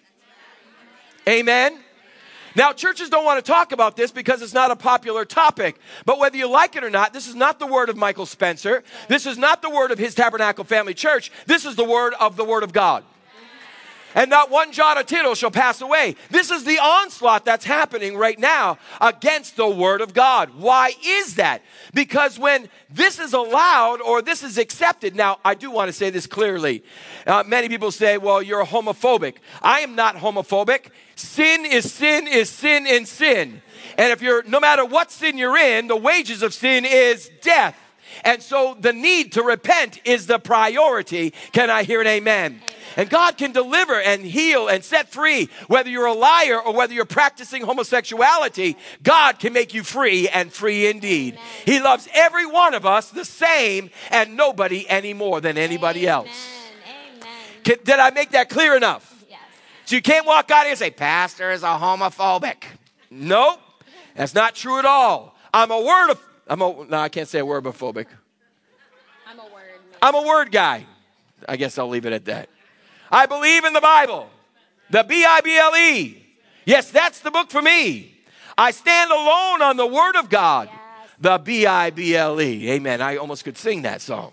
Amen? Now, churches don't want to talk about this because it's not a popular topic. But whether you like it or not, this is not the word of Michael Spencer. This is not the word of His Tabernacle Family Church. This is the word of the Word of God. And not one jot or tittle shall pass away. This is the onslaught that's happening right now against the Word of God. Why is that? Because when this is allowed or this is accepted, now I do want to say this clearly. Uh, many people say, well, you're homophobic. I am not homophobic. Sin is sin is sin in sin. And if you're, no matter what sin you're in, the wages of sin is death. And so the need to repent is the priority. Can I hear an amen? Amen. And God can deliver and heal and set free. Whether you're a liar or whether you're practicing homosexuality, God can make you free and free indeed. Amen. He loves every one of us the same and nobody any more than anybody Amen. Else. Amen. Can, did I make that clear enough? Yes. So you can't walk out here and say, Pastor is a homophobic. Nope. That's not true at all. I'm a word of, I'm a, no, I can't say a word of phobic. I'm a word. I'm a word guy. I guess I'll leave it at that. I believe in the Bible, the B I B L E. Yes, that's the book for me. I stand alone on the Word of God, yes. The B I B L E. Amen. I almost could sing that song.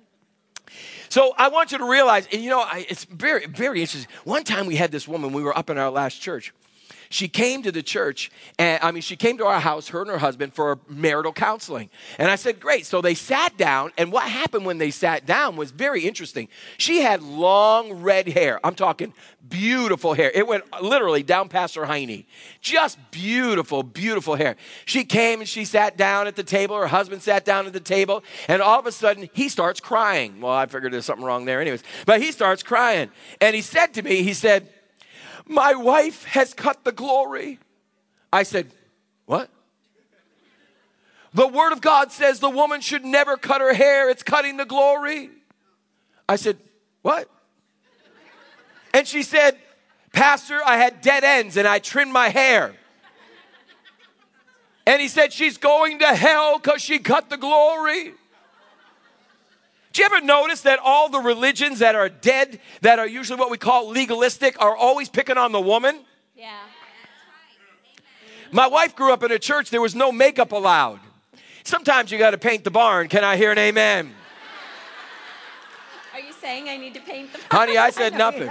So I want you to realize, and you know, I, it's very, very interesting. One time we had this woman, we were up in our last church. She came to the church, and I mean, she came to our house, her and her husband, for marital counseling. And I said, great. So they sat down, and what happened when they sat down was very interesting. She had long red hair. I'm talking beautiful hair. It went literally down past her hiney. Just beautiful, beautiful hair. She came and she sat down at the table. Her husband sat down at the table, and all of a sudden, he starts crying. Well, I figured there's something wrong there anyways. But he starts crying. And he said to me, he said, my wife has cut the glory. I said, what? The Word of God says the woman should never cut her hair. It's cutting the glory. I said, what? And she said, Pastor, I had dead ends and I trimmed my hair. And he said, she's going to hell because she cut the glory. Do you ever notice that all the religions that are dead, that are usually what we call legalistic, are always picking on the woman? Yeah. My wife grew up in a church, there was no makeup allowed. Sometimes you got to paint the barn. Can I hear an amen? Are you saying I need to paint the barn? Honey, I said nothing.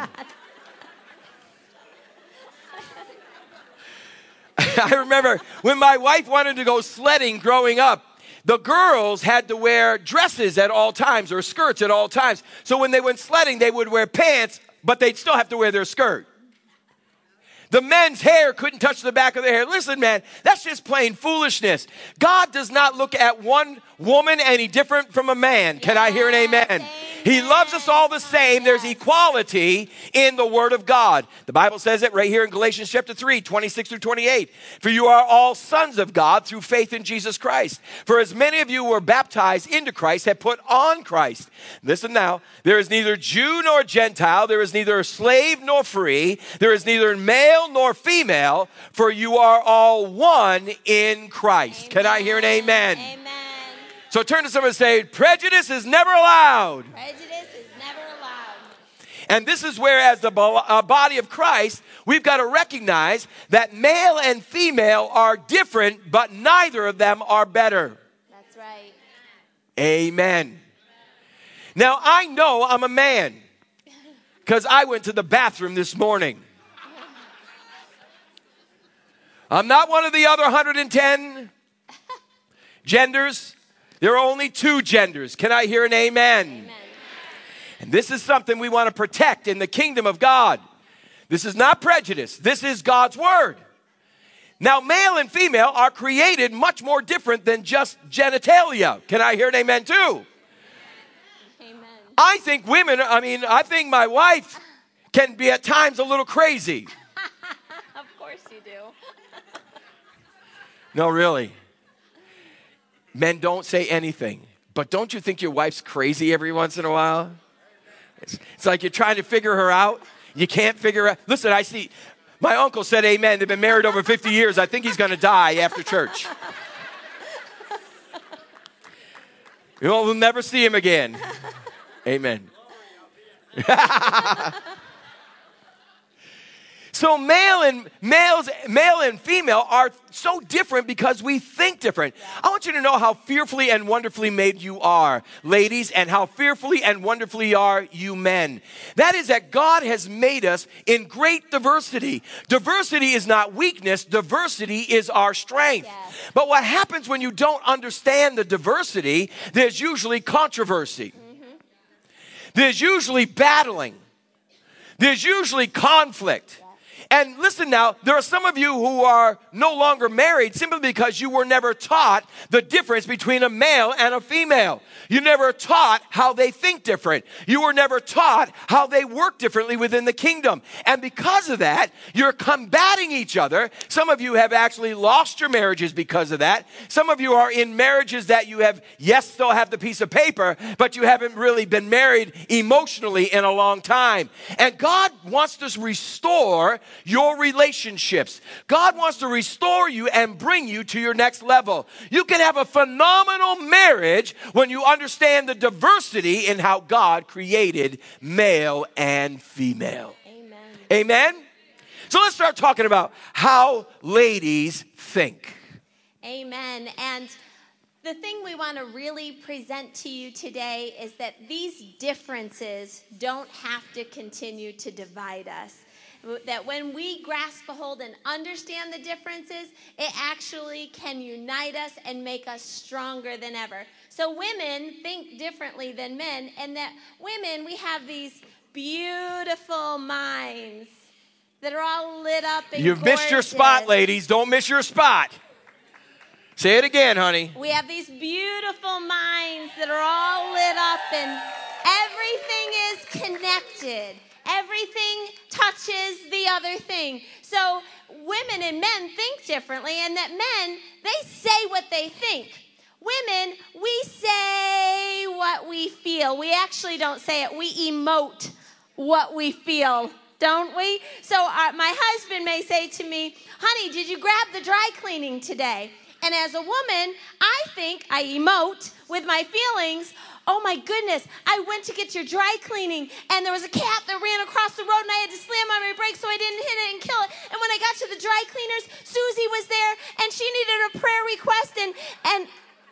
I remember when my wife wanted to go sledding growing up, the girls had to wear dresses at all times or skirts at all times. So when they went sledding, they would wear pants, but they'd still have to wear their skirt. The men's hair couldn't touch the back of their hair. Listen, man, that's just plain foolishness. God does not look at one woman any different from a man. Can I hear an amen? Amen. He loves us all the same. There's equality in the Word of God. The Bible says it right here in Galatians chapter three, twenty-six through twenty-eight. For you are all sons of God through faith in Jesus Christ. For as many of you who were baptized into Christ have put on Christ. Listen now. There is neither Jew nor Gentile. There is neither slave nor free. There is neither male nor female. For you are all one in Christ. Amen. Can I hear an amen? Amen. So turn to someone and say, prejudice is never allowed. Prejudice is never allowed. And this is where, as the bo- uh, body of Christ, we've got to recognize that male and female are different, but neither of them are better. That's right. Amen. Now, I know I'm a man because I went to the bathroom this morning. I'm not one of the other one hundred ten genders. There are only two genders. Can I hear an amen? Amen. And this is something we want to protect in the kingdom of God. This is not prejudice. This is God's word. Now, male and female are created much more different than just genitalia. Can I hear an amen too? Amen. I think women, I mean, I think my wife can be at times a little crazy. Of course you do. No, really. Men don't say anything. But don't you think your wife's crazy every once in a while? It's, it's like you're trying to figure her out. You can't figure out. Listen, I see. My uncle said amen. They've been married over fifty years. I think he's going to die after church. You know, we'll never see him again. Amen. So male and males, male and female are so different because we think different. I want you to know how fearfully and wonderfully made you are, ladies, and how fearfully and wonderfully are you men. That is that God has made us in great diversity. Diversity is not weakness. Diversity is our strength. Yes. But what happens when you don't understand the diversity, there's usually controversy. Mm-hmm. There's usually battling. There's usually conflict. And listen now, there are some of you who are no longer married simply because you were never taught the difference between a male and a female. You never taught how they think different. You were never taught how they work differently within the kingdom. And because of that, you're combating each other. Some of you have actually lost your marriages because of that. Some of you are in marriages that you have, yes, still have the piece of paper, but you haven't really been married emotionally in a long time. And God wants to restore your relationships. God wants to restore you and bring you to your next level. You can have a phenomenal marriage when you understand the diversity in how God created male and female. Amen. Amen? So let's start talking about how ladies think. Amen. And the thing we want to really present to you today is that these differences don't have to continue to divide us. That when we grasp a hold and understand the differences, it actually can unite us and make us stronger than ever. So women think differently than men, and that women, we have these beautiful minds that are all lit up and You've gorgeous. missed your spot, ladies. Don't miss your spot. Say it again, honey. We have these beautiful minds that are all lit up, and everything is connected. Everything touches the other thing. So women and men think differently, and that men, they say what they think. Women, we say what we feel. We actually don't say it. We emote what we feel, don't we? So uh, my husband may say to me, honey, did you grab the dry cleaning today? And as a woman, I think I emote with my feelings. Oh my goodness, I went to get your dry cleaning and there was a cat that ran across the road and I had to slam on my brakes so I didn't hit it and kill it. And when I got to the dry cleaners, Susie was there and she needed a prayer request, and, and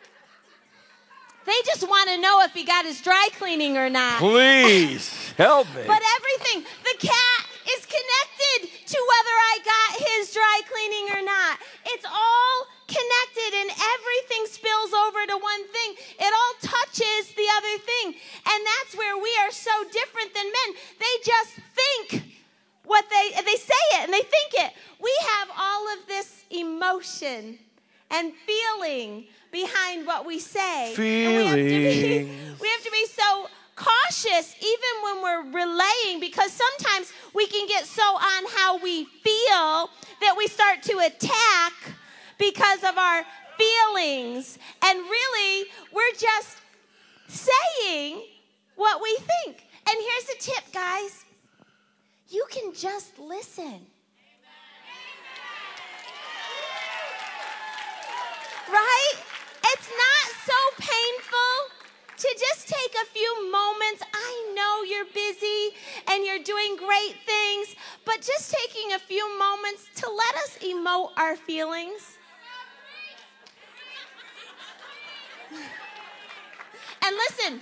they just want to know if he got his dry cleaning or not. Please, help me. But everything, the cat is connected to whether I got his dry cleaning or not. It's all connected, and everything spills over to one thing. It all touches the other thing. And that's where we are so different than men. They just think what they, they say it and they think it. We have all of this emotion and feeling behind what we say. Feelings. And we have to be, we have to be so cautious even when we're relaying, because sometimes we can get so on how we feel that we start to attack because of our feelings. And really, we're just saying what we think. And here's a tip, guys. You can just listen. Right? It's not so painful to just take a few moments. I know you're busy and you're doing great things, but just taking a few moments to let us emote our feelings. And listen,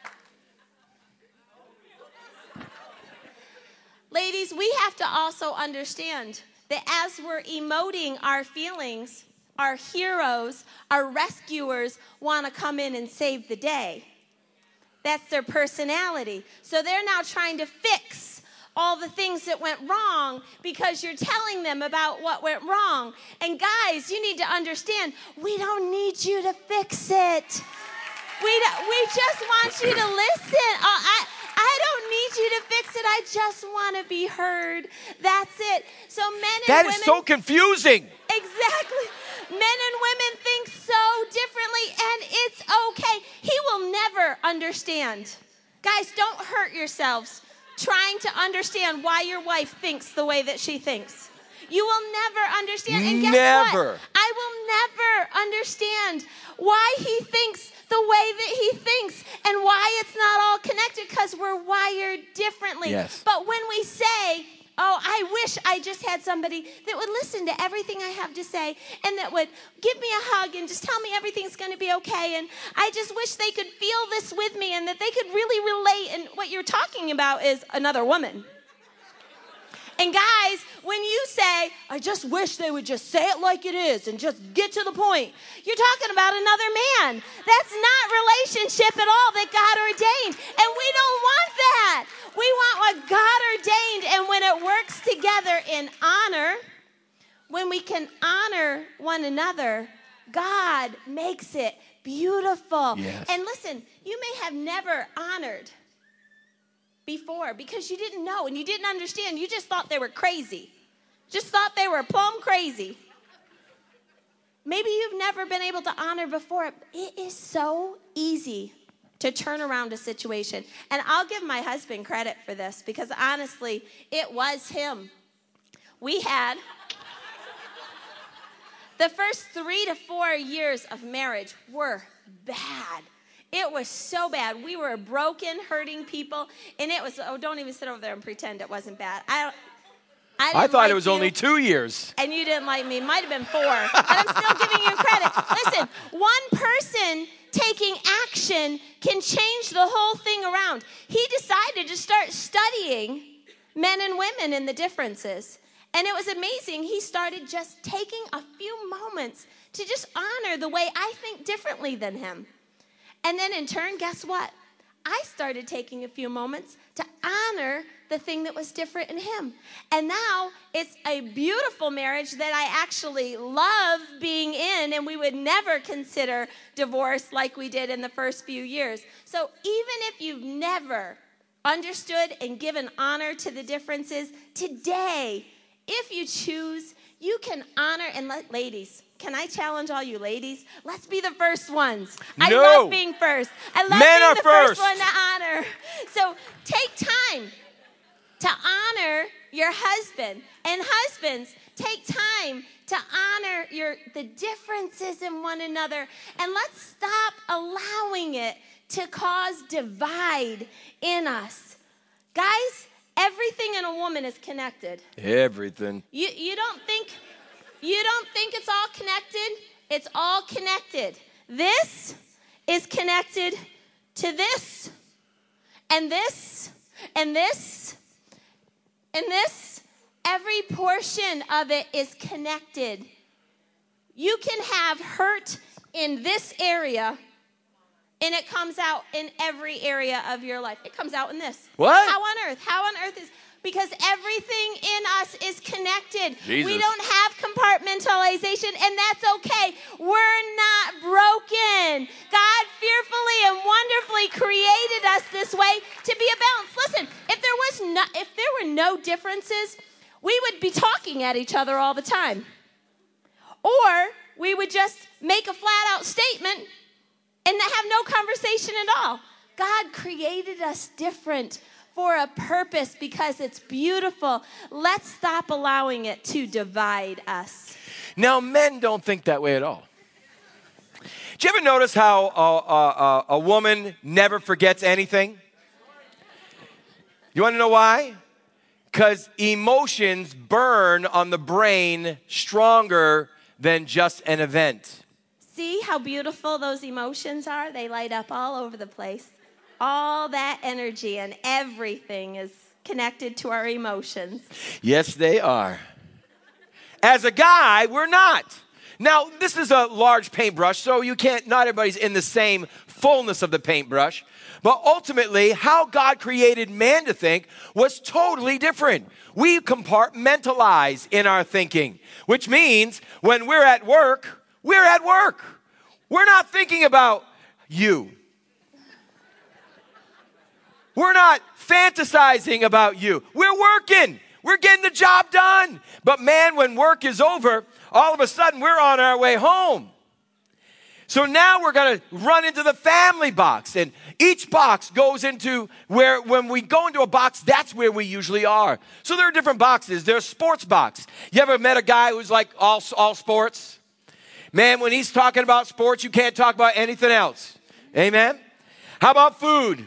ladies, we have to also understand that as we're emoting our feelings, our heroes, our rescuers want to come in and save the day. That's their personality. So they're now trying to fix all the things that went wrong because you're telling them about what went wrong. And guys, you need to understand, we don't need you to fix it. We, we just want you to listen. Oh, I, I don't need you to fix it. I just want to be heard. That's it. So men and That women. is so confusing. Exactly. Men and women think so differently, and it's okay. He will never understand. Guys, don't hurt yourselves trying to understand why your wife thinks the way that she thinks. You will never understand. And guess Never. what? I will never understand why he thinks the way that he thinks and why it's not all connected, because we're wired differently. Yes. But when we say, oh, I wish I just had somebody that would listen to everything I have to say and that would give me a hug and just tell me everything's going to be okay, and I just wish they could feel this with me and that they could really relate, and what you're talking about is another woman. And guys, when you say, I just wish they would just say it like it is and just get to the point, you're talking about another man. That's not relationship at all that God ordained. And we don't want that. We want what God ordained. And when it works together in honor, when we can honor one another, God makes it beautiful. Yes. And listen, you may have never honored before because you didn't know and you didn't understand. You just thought they were crazy. Just thought they were plumb crazy. Maybe you've never been able to honor before. It is so easy to turn around a situation. And I'll give my husband credit for this because honestly, it was him. We had the first three to four years of marriage were bad. It was so bad. We were broken, hurting people, and it was, oh, don't even sit over there and pretend it wasn't bad. I I, I thought like it was you, only two years. And you didn't like me. Might have been four, but I'm still giving you credit. Listen, one person taking action can change the whole thing around. He decided to start studying men and women and the differences. And it was amazing. He started just taking a few moments to just honor the way I think differently than him. And then in turn, guess what? I started taking a few moments to honor the thing that was different in him. And now it's a beautiful marriage that I actually love being in, and we would never consider divorce like we did in the first few years. So even if you've never understood and given honor to the differences, today, if you choose, you can honor, and let, ladies, can I challenge all you ladies? Let's be the first ones. I No. love being first. I love Men being are the first. first one to honor. So take time to honor your husband. And husbands, take time to honor your the differences in one another. And let's stop allowing it to cause divide in us. Guys, everything in a woman is connected. Everything. You you don't think you don't think it's all connected? It's all connected. This is connected to this, and this, and this, and this. Every portion of it is connected. You can have hurt in this area, and it comes out in every area of your life. It comes out in this. What? How on earth? How on earth is... Because everything in us is connected. Jesus. We don't have compartmentalization, and that's okay. We're not broken. God fearfully and wonderfully created us this way to be a balance. Listen, if there was no, if there were no differences, we would be talking at each other all the time. Or we would just make a flat-out statement and have no conversation at all. God created us different for a purpose because it's beautiful. Let's stop allowing it to divide us. Now, men don't think that way at all. Do you ever notice how a, a, a, a woman never forgets anything? You want to know why? Because emotions burn on the brain stronger than just an event. See how beautiful those emotions are? They light up all over the place. All that energy and everything is connected to our emotions. Yes, they are. As a guy, we're not. Now, this is a large paintbrush, so you can't, not everybody's in the same fullness of the paintbrush. But ultimately, how God created man to think was totally different. We compartmentalize in our thinking, which means when we're at work, we're at work. We're not thinking about you. We're not fantasizing about you. We're working. We're getting the job done. But man, when work is over, all of a sudden we're on our way home. So now we're going to run into the family box. And each box goes into where, when we go into a box, that's where we usually are. So there are different boxes. There's sports box. You ever met a guy who's like all, all sports? Man, when he's talking about sports, you can't talk about anything else. Amen? How about food?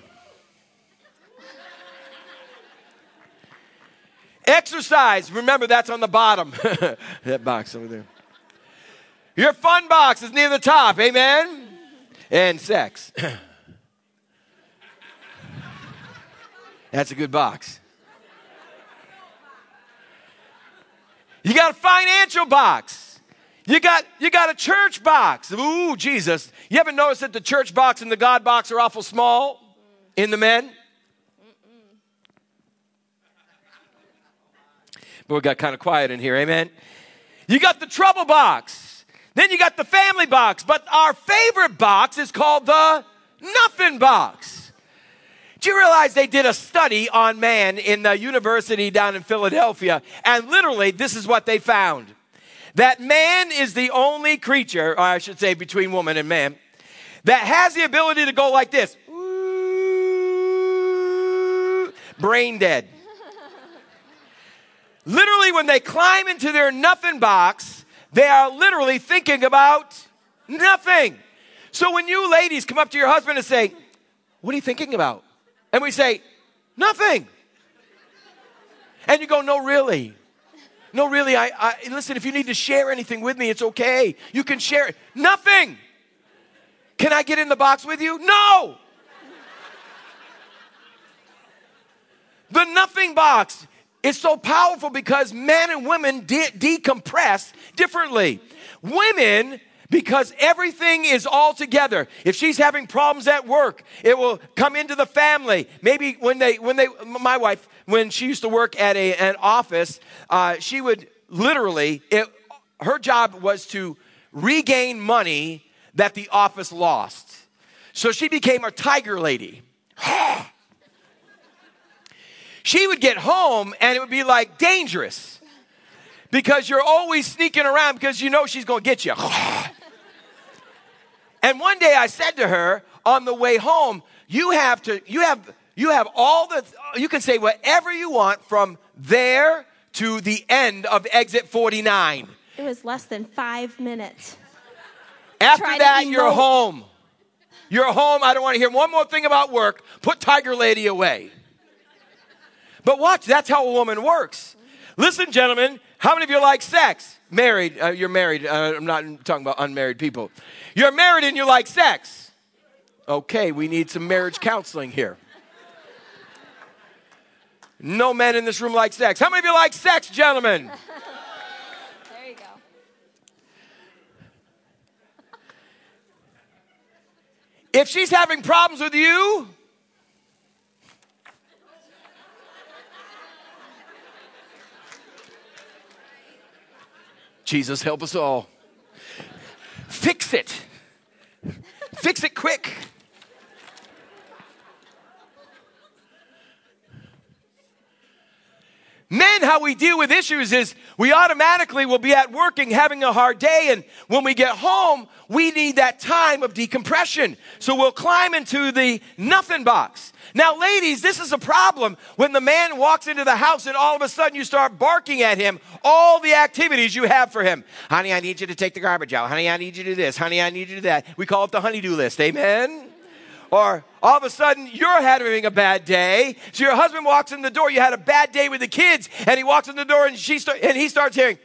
Exercise. Remember, that's on the bottom. That box over there. Your fun box is near the top. Amen? And sex. That's a good box. You got a financial box. You got, you got a church box. Ooh, Jesus. You ever notice that the church box and the God box are awful small in the men? But we got kind of quiet in here, amen? You got the trouble box. Then you got the family box. But our favorite box is called the nothing box. Do you realize they did a study on man in the university down in Philadelphia? And literally, this is what they found. That man is the only creature, or I should say between woman and man, that has the ability to go like this. Ooh, brain dead. Literally, when they climb into their nothing box, they are literally thinking about nothing. So when you ladies come up to your husband and say, what are you thinking about? And we say, nothing. And you go, no, really. No, really, I, I listen, if you need to share anything with me, it's okay. You can share it. Nothing. Can I get in the box with you? No. The nothing box is so powerful because men and women de- decompress differently. Women, because everything is all together. If she's having problems at work, it will come into the family. Maybe when they, when they, my wife, when she used to work at a, an office, uh, she would literally, it, her job was to regain money that the office lost. So she became a tiger lady. She would get home and it would be like dangerous because you're always sneaking around because you know she's going to get you. And one day I said to her on the way home, you have to, you have, you have all the, you can say whatever you want from there to the end of exit forty-nine. It was less than five minutes. After Try that, to you're emote. home. You're home. I don't want to hear one more thing about work. Put Tiger Lady away. But watch, that's how a woman works. Listen, gentlemen, how many of you like sex? Married, uh, you're married. Uh, I'm not talking about unmarried people. You're married and you like sex. Okay, we need some marriage counseling here. No men in this room like sex. How many of you like sex, gentlemen? There you go. If she's having problems with you, Jesus, help us all. Fix it. Fix it quick. Men, how we deal with issues is we automatically will be at working having a hard day, and when we get home, we need that time of decompression. So we'll climb into the nothing box. Now, ladies, this is a problem when the man walks into the house and all of a sudden you start barking at him all the activities you have for him. Honey, I need you to take the garbage out. Honey, I need you to do this. Honey, I need you to do that. We call it the honey-do list. Amen? Or all of a sudden, you're having a bad day. So your husband walks in the door. You had a bad day with the kids. And he walks in the door and, she start, and he starts hearing.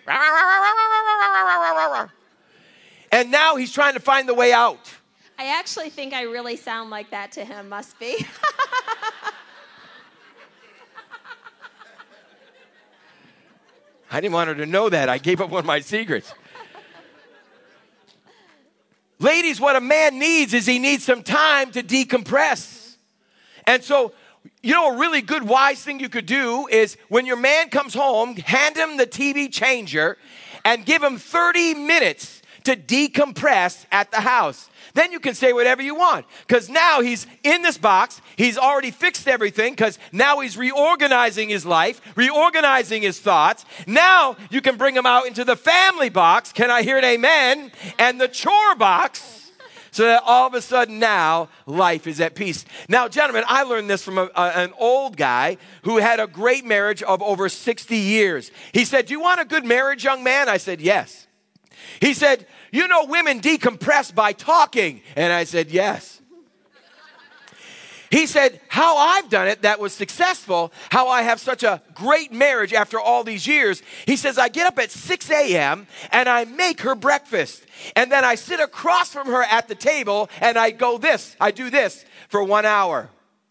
And now he's trying to find the way out. I actually think I really sound like that to him. Must be. I didn't want her to know that. I gave up one of my secrets. Ladies, what a man needs is he needs some time to decompress. And so, you know, a really good wise thing you could do is when your man comes home, hand him the T V changer and give him thirty minutes to decompress at the house. Then you can say whatever you want. Because now he's in this box. He's already fixed everything because now he's reorganizing his life, reorganizing his thoughts. Now you can bring him out into the family box. Can I hear an amen? And the chore box. So that all of a sudden now life is at peace. Now, gentlemen, I learned this from a, a, an old guy who had a great marriage of over sixty years. He said, "Do you want a good marriage, young man?" I said, "Yes." He said, "You know, women decompress by talking." And I said, "Yes." He said, "How I've done it that was successful, how I have such a great marriage after all these years." He says, "I get up at six a.m. and I make her breakfast. And then I sit across from her at the table and I go this, I do this for one hour.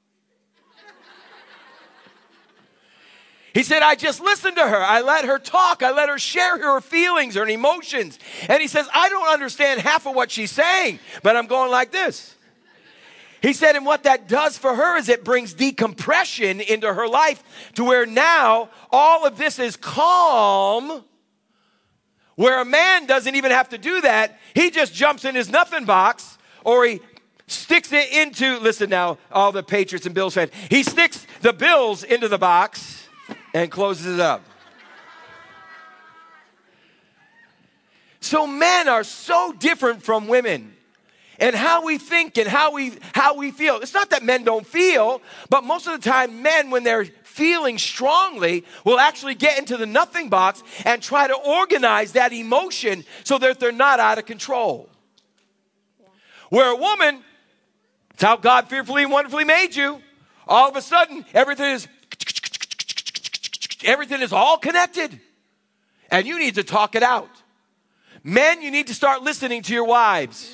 He said, "I just listen to her. I let her talk. I let her share her feelings, her emotions." And he says, "I don't understand half of what she's saying, but I'm going like this." He said, and what that does for her is it brings decompression into her life to where now all of this is calm, where a man doesn't even have to do that. He just jumps in his nothing box, or he sticks it into, listen now, all the Patriots and Bills fans, he sticks the Bills into the box and closes it up. So men are so different from women. And how we think and how we how we feel. It's not that men don't feel, but most of the time men, when they're feeling strongly, will actually get into the nothing box and try to organize that emotion so that they're not out of control. Yeah. Where a woman, it's how God fearfully and wonderfully made you. All of a sudden, everything is everything is all connected. And you need to talk it out. Men, you need to start listening to your wives.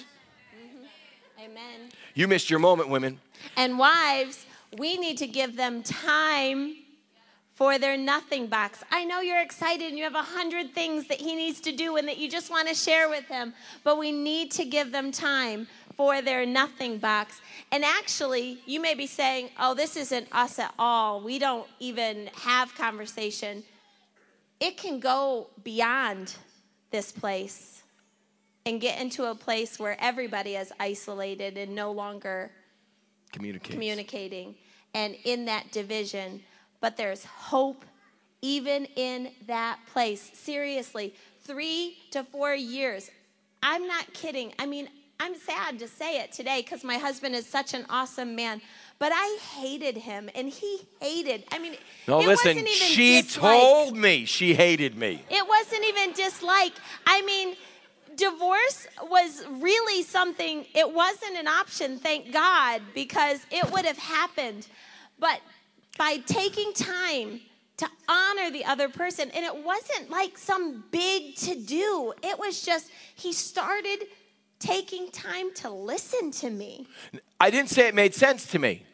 Amen. You missed your moment, women. And wives, we need to give them time for their nothing box. I know you're excited and you have a hundred things that he needs to do and that you just want to share with him, but we need to give them time for their nothing box. And actually, you may be saying, "Oh, this isn't us at all. We don't even have conversation." It can go beyond this place and get into a place where everybody is isolated and no longer communicating and in that division. But there's hope even in that place. Seriously, three to four years. I'm not kidding. I mean, I'm sad to say it today because my husband is such an awesome man. But I hated him and he hated. I mean, no, it listen, wasn't even she dislike. told me she hated me. It wasn't even dislike. I mean, divorce was really something, it wasn't an option, thank God, because it would have happened. But by taking time to honor the other person, and it wasn't like some big to-do. It was just, he started taking time to listen to me. I didn't say it made sense to me,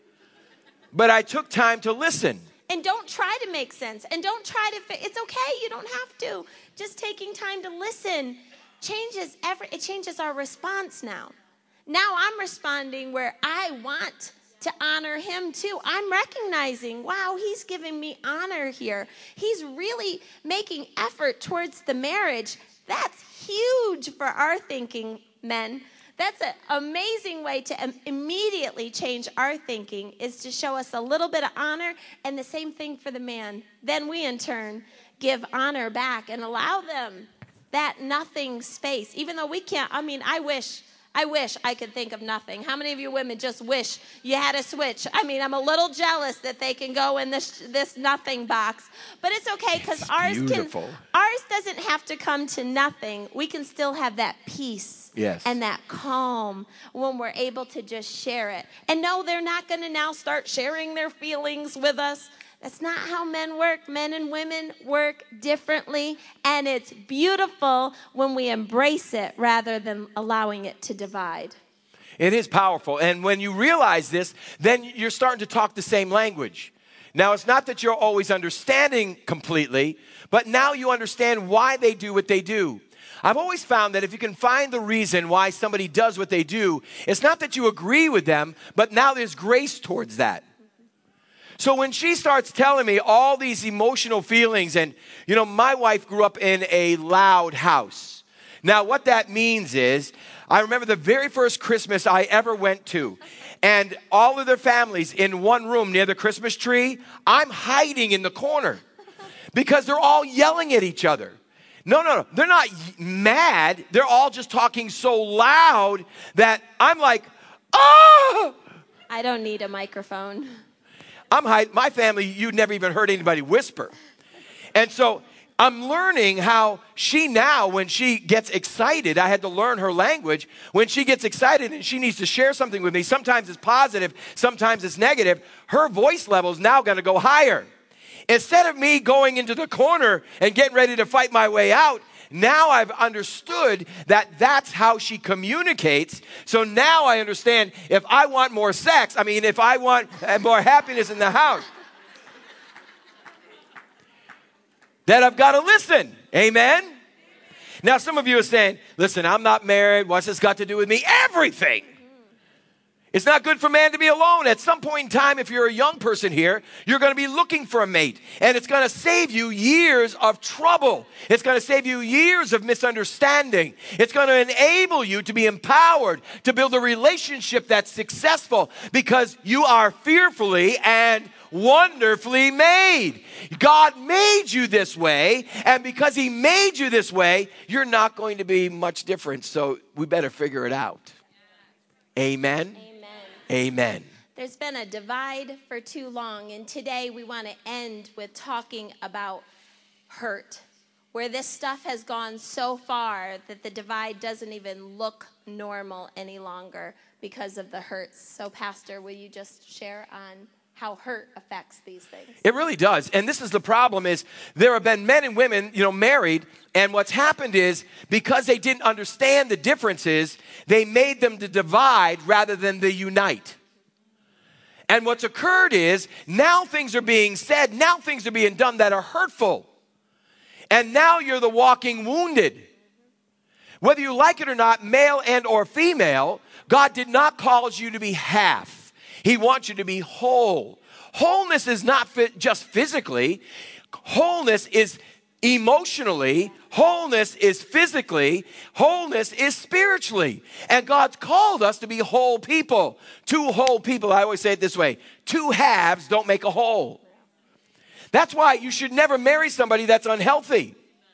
but I took time to listen. And don't try to make sense, and don't try to, fi- it's okay, you don't have to. Just taking time to listen changes every, it changes our response now. Now I'm responding where I want to honor him too. I'm recognizing, wow, he's giving me honor here. He's really making effort towards the marriage. That's huge for our thinking, men. That's an amazing way to um, immediately change our thinking, is to show us a little bit of honor, and the same thing for the man. Then we in turn give honor back and allow them that nothing space, even though we can't. I mean, I wish I wish I could think of nothing. How many of you women just wish you had a switch? I mean, I'm a little jealous that they can go in this this nothing box. But it's okay because ours beautiful. can ours doesn't have to come to nothing. We can still have that peace yes. and that calm when we're able to just share it. And no, they're not going to now start sharing their feelings with us. That's not how men work. Men and women work differently, and it's beautiful when we embrace it rather than allowing it to divide. It is powerful, and when you realize this, then you're starting to talk the same language. Now, it's not that you're always understanding completely, but now you understand why they do what they do. I've always found that if you can find the reason why somebody does what they do, it's not that you agree with them, but now there's grace towards that. So when she starts telling me all these emotional feelings, and, you know, my wife grew up in a loud house. Now, what that means is, I remember the very first Christmas I ever went to, and all of their families in one room near the Christmas tree. I'm hiding in the corner because they're all yelling at each other. No, no, no. They're not mad. They're all just talking so loud that I'm like, ah! I don't need a microphone. I'm hiding. My family, you'd never even heard anybody whisper. And so I'm learning how she now, when she gets excited, I had to learn her language. When she gets excited and she needs to share something with me, sometimes it's positive, sometimes it's negative, her voice level is now going to go higher. Instead of me going into the corner and getting ready to fight my way out, now I've understood that that's how she communicates. So now I understand if I want more sex, I mean, if I want more happiness in the house, that I've got to listen. Amen? Now, some of you are saying, listen, I'm not married. What's this got to do with me? Everything. It's not good for man to be alone. At some point in time, if you're a young person here, you're going to be looking for a mate. And it's going to save you years of trouble. It's going to save you years of misunderstanding. It's going to enable you to be empowered to build a relationship that's successful because you are fearfully and wonderfully made. God made you this way, and because he made you this way, you're not going to be much different. So we better figure it out. Amen. Amen. There's been a divide for too long, and today we want to end with talking about hurt, where this stuff has gone so far that the divide doesn't even look normal any longer because of the hurts. So, Pastor, will you just share on how hurt affects these things? It really does. And this is the problem is there have been men and women, you know, married, and what's happened is because they didn't understand the differences, they made them to divide rather than to unite. And what's occurred is now things are being said, now things are being done that are hurtful. And now you're the walking wounded. Whether you like it or not, male and or female, God did not cause you to be half. He wants you to be whole. Wholeness is not fi- just physically. Wholeness is emotionally. Wholeness is physically. Wholeness is spiritually. And God's called us to be whole people. Two whole people, I always say it this way, two halves don't make a whole. That's why you should never marry somebody that's unhealthy.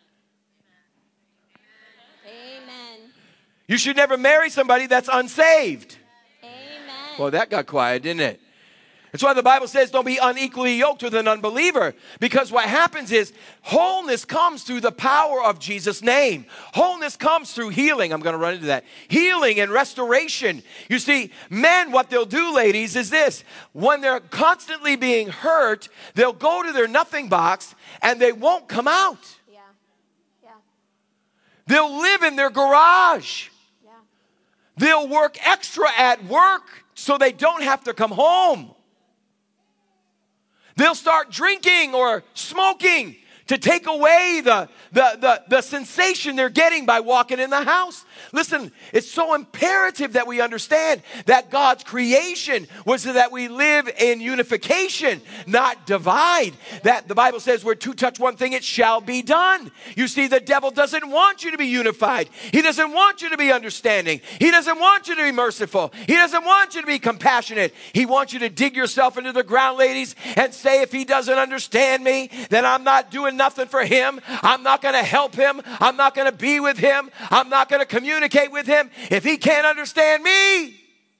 Amen. You should never marry somebody that's unsaved. Well, that got quiet, didn't it? That's why the Bible says don't be unequally yoked with an unbeliever. Because what happens is wholeness comes through the power of Jesus' name. Wholeness comes through healing. I'm going to run into that. Healing and restoration. You see, men, what they'll do, ladies, is this. When they're constantly being hurt, they'll go to their nothing box and they won't come out. Yeah. Yeah. They'll live in their garage. Yeah. They'll work extra at work so they don't have to come home. They'll start drinking or smoking to take away the, the, the, the sensation they're getting by walking in the house. Listen, it's so imperative that we understand that God's creation was so that we live in unification, not divide. That the Bible says where two touch one thing, it shall be done. You see, the devil doesn't want you to be unified. He doesn't want you to be understanding. He doesn't want you to be merciful. He doesn't want you to be compassionate. He wants you to dig yourself into the ground, ladies, and say, if he doesn't understand me, then I'm not doing doing nothing for him. I'm not going to help him. I'm not going to be with him. I'm not going to communicate with him if he can't understand me.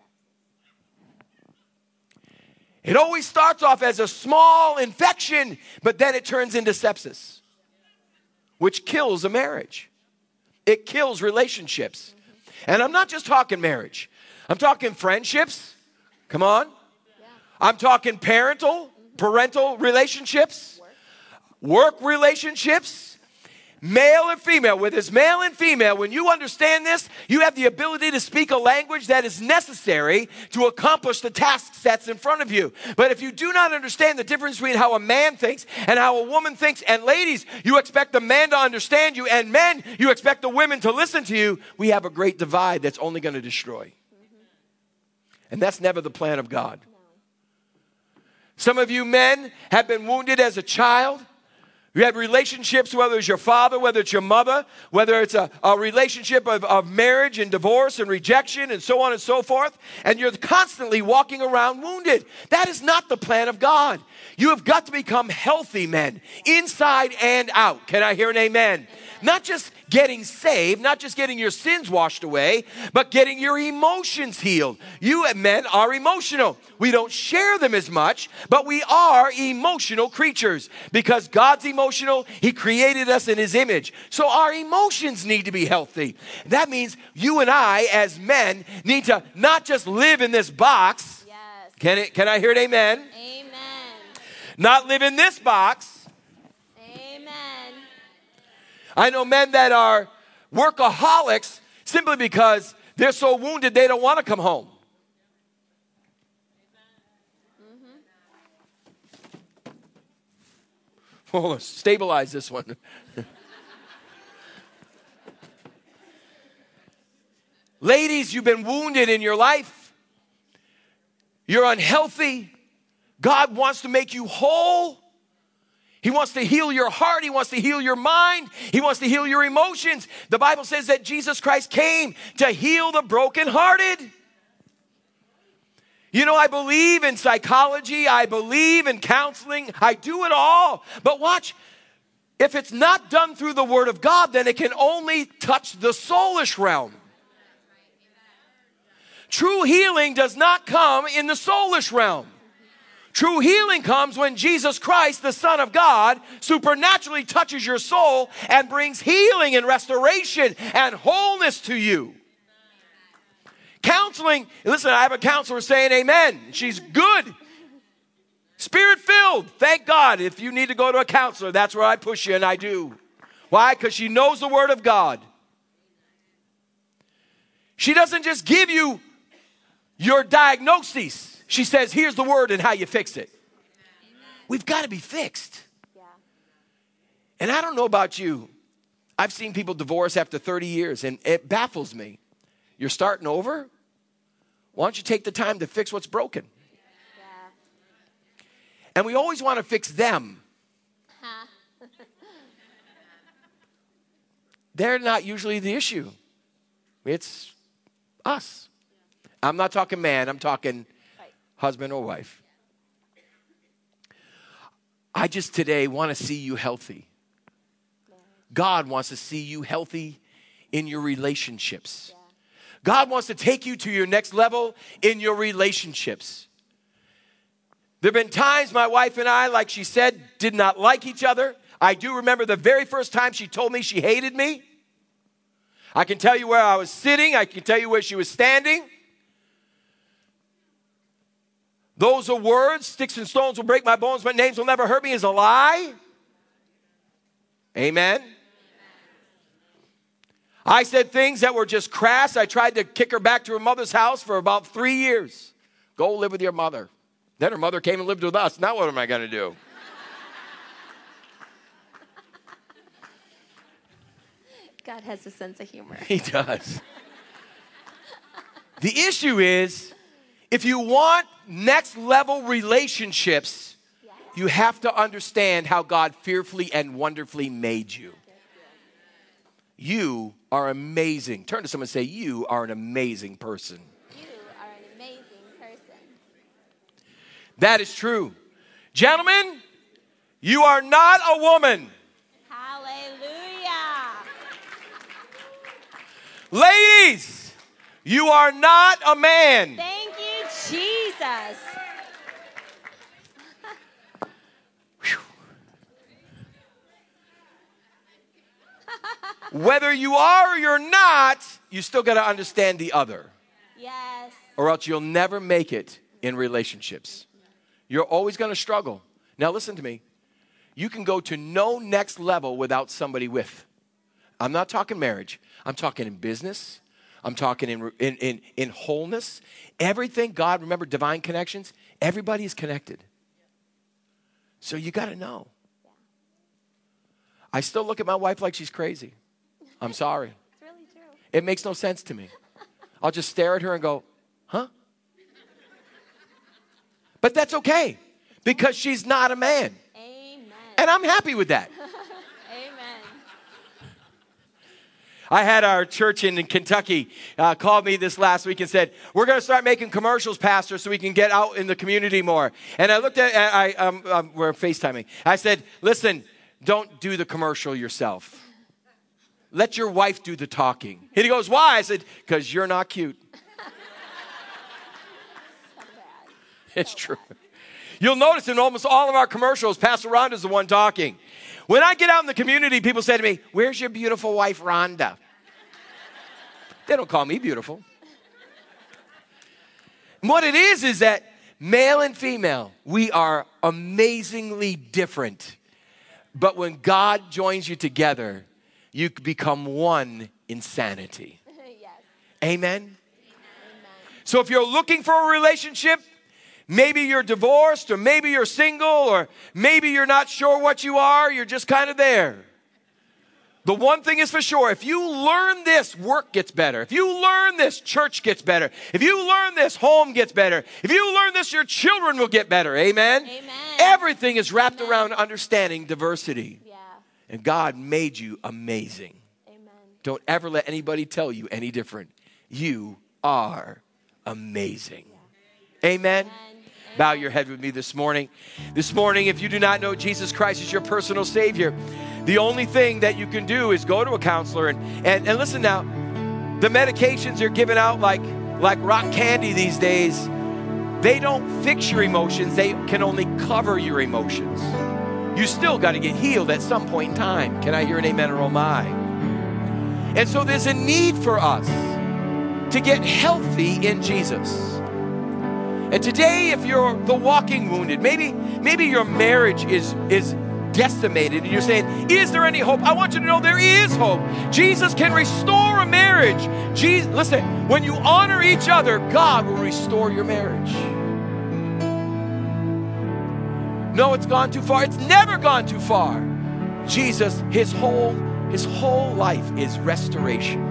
It always starts off as a small infection, but then it turns into sepsis, which kills a marriage. It kills relationships. And I'm not just talking marriage. I'm talking friendships. Come on. I'm talking parental, parental relationships, work relationships, male and female. With this male and female, when you understand this, you have the ability to speak a language that is necessary to accomplish the tasks that's in front of you. But if you do not understand the difference between how a man thinks and how a woman thinks, and ladies, you expect the man to understand you, and men, you expect the women to listen to you, we have a great divide that's only going to destroy. And that's never the plan of God. Some of you men have been wounded as a child. You have relationships, whether it's your father, whether it's your mother, whether it's a, a relationship of, of marriage and divorce and rejection and so on and so forth, and you're constantly walking around wounded. That is not the plan of God. You have got to become healthy men, inside and out. Can I hear an amen? Not just getting saved, not just getting your sins washed away, but getting your emotions healed. You men are emotional. We don't share them as much, but we are emotional creatures because God's emotional. He created us in his image. So our emotions need to be healthy. That means you and I as men need to not just live in this box. Yes. Can it, can I hear it? Amen. Amen. Not live in this box. I know men that are workaholics simply because they're so wounded they don't want to come home. Mm-hmm. Oh, stabilize this one. Ladies, you've been wounded in your life. You're unhealthy. God wants to make you whole. He wants to heal your heart. He wants to heal your mind. He wants to heal your emotions. The Bible says that Jesus Christ came to heal the brokenhearted. You know, I believe in psychology. I believe in counseling. I do it all. But watch, if it's not done through the Word of God, then it can only touch the soulish realm. True healing does not come in the soulish realm. True healing comes when Jesus Christ, the Son of God, supernaturally touches your soul and brings healing and restoration and wholeness to you. Counseling, listen, I have a counselor saying amen. She's good. Spirit-filled. Thank God. If you need to go to a counselor, that's where I push you, and I do. Why? Because she knows the Word of God. She doesn't just give you your diagnoses. She says, here's the word and how you fix it. Amen. We've got to be fixed. Yeah. And I don't know about you. I've seen people divorce after thirty years, and it baffles me. You're starting over? Why don't you take the time to fix what's broken? Yeah. And we always want to fix them. Huh. They're not usually the issue. It's us. I'm not talking man. I'm talking husband or wife. I just today want to see you healthy. God wants to see you healthy in your relationships. God wants to take you to your next level in your relationships. There have been times my wife and I, like she said, did not like each other. I do remember the very first time she told me she hated me. I can tell you where I was sitting. I can tell you where she was standing. Those are words. Sticks and stones will break my bones, but names will never hurt me is a lie. Amen. I said things that were just crass. I tried to kick her back to her mother's house for about three years. Go live with your mother. Then her mother came and lived with us. Now what am I going to do? God has a sense of humor. He does. The issue is, if you want next level relationships, yes, you have to understand how God fearfully and wonderfully made you. You are amazing. Turn to someone and say, you are an amazing person. You are an amazing person. That is true. Gentlemen, you are not a woman. Ladies, you are not a man. Thank you, Jesus. Whether you are or you're not, you still got to understand the other. Yes. Or else you'll never make it in relationships. You're always going to struggle. Now listen to me. You can go to no next level without somebody with. I'm not talking marriage. I'm talking in business. I'm talking in, in, in, in wholeness. Everything, God, remember divine connections? Everybody is connected. So you got to know. I still look at my wife like she's crazy. I'm sorry. It's really true. It makes no sense to me. I'll just stare at her and go, huh? But that's okay because she's not a man. Amen. And I'm happy with that. Amen. I had our church in, in Kentucky uh, called me this last week and said, we're going to start making commercials, Pastor, so we can get out in the community more. And I looked at, I, um, um, we're FaceTiming. I said, listen, don't do the commercial yourself. Let your wife do the talking. And he goes, why? I said, because you're not cute. It's true. You'll notice in almost all of our commercials, Pastor Rhonda's the one talking. When I get out in the community, people say to me, where's your beautiful wife, Rhonda? They don't call me beautiful. And what it is, is that male and female, we are amazingly different. But when God joins you together, you become one insanity. Yes. Amen? Amen. So if you're looking for a relationship, maybe you're divorced, or maybe you're single, or maybe you're not sure what you are, you're just kind of there. The one thing is for sure, if you learn this, work gets better. If you learn this, church gets better. If you learn this, home gets better. If you learn this, your children will get better. Amen? Amen. Everything is wrapped Amen. around understanding diversity. Yeah. And God made you amazing. Amen. Don't ever let anybody tell you any different. You are amazing. Yeah. Amen? Amen. Bow your head with me this morning. This morning, if you do not know Jesus Christ as your personal Savior, the only thing that you can do is go to a counselor. And, and, and listen now, the medications are given out like, like rock candy these days. They don't fix your emotions. They can only cover your emotions. You still got to get healed at some point in time. Can I hear an amen or oh my? And so there's a need for us to get healthy in Jesus. And today, if you're the walking wounded, maybe, maybe your marriage is, is decimated and you're saying, is there any hope? I want you to know there is hope. Jesus can restore a marriage. Jesus, listen, when you honor each other, God will restore your marriage. No, it's gone too far. It's never gone too far. Jesus, his whole, his whole life is restoration.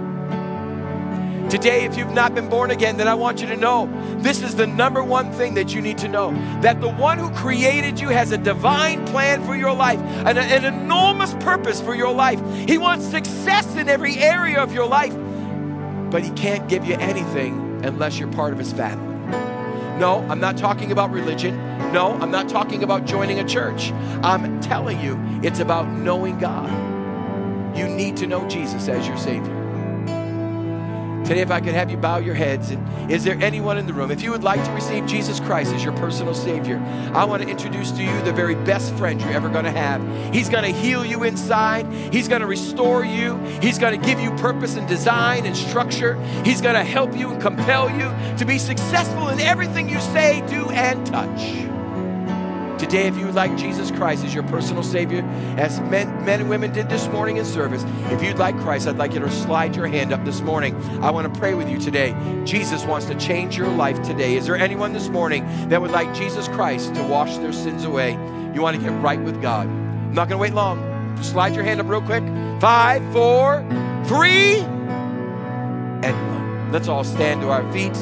Today, if you've not been born again, then I want you to know this is the number one thing that you need to know. That the one who created you has a divine plan for your life, an, an enormous purpose for your life. He wants success in every area of your life, but he can't give you anything unless you're part of his family. No, I'm not talking about religion. No, I'm not talking about joining a church. I'm telling you, it's about knowing God. You need to know Jesus as your Savior. Today, if I could have you bow your heads, and is there anyone in the room, if you would like to receive Jesus Christ as your personal Savior, I want to introduce to you the very best friend you're ever going to have. He's going to heal you inside. He's going to restore you. He's going to give you purpose and design and structure. He's going to help you and compel you to be successful in everything you say, do, and touch. Today, if you would like Jesus Christ as your personal Savior, as men, men and women did this morning in service, if you'd like Christ, I'd like you to slide your hand up this morning. I want to pray with you today. Jesus wants to change your life today. Is there anyone this morning that would like Jesus Christ to wash their sins away? You want to get right with God. I'm not going to wait long. Just slide your hand up real quick. Five, four, three, and one. Let's all stand to our feet.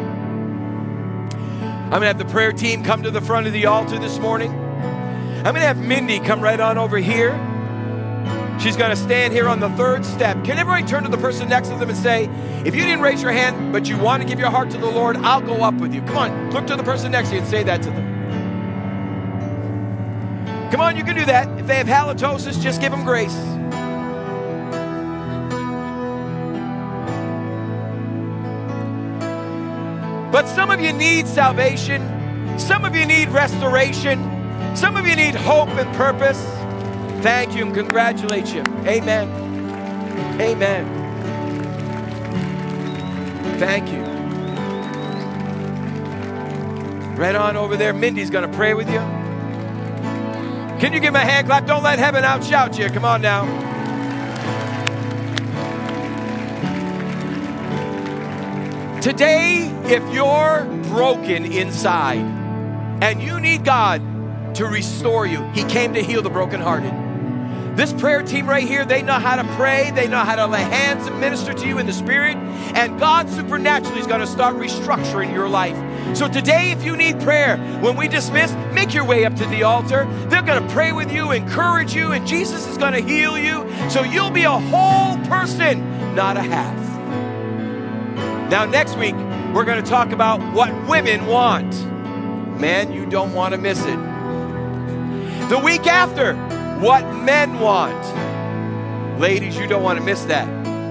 I'm going to have the prayer team come to the front of the altar this morning. I'm going to have Mindy come right on over here. She's going to stand here on the third step. Can everybody turn to the person next to them and say, if you didn't raise your hand, but you want to give your heart to the Lord, I'll go up with you. Come on, look to the person next to you and say that to them. Come on, you can do that. If they have halitosis, just give them grace. But some of you need salvation. Some of you need restoration. Some of you need hope and purpose. Thank you and congratulate you. Amen. Amen. Thank you. Right on over there. Mindy's going to pray with you. Can you give me a hand clap? Don't let heaven outshout you. Come on now. Today, if you're broken inside and you need God to restore you, He came to heal the brokenhearted. This prayer team right here, they know how to pray. They know how to lay hands and minister to you in the Spirit. And God supernaturally is going to start restructuring your life. So today, if you need prayer, when we dismiss, make your way up to the altar. They're going to pray with you, encourage you, and Jesus is going to heal you. So you'll be a whole person, not a half. Now, next week, we're going to talk about what women want. Man, you don't want to miss it. The week after, what men want. Ladies, you don't want to miss that.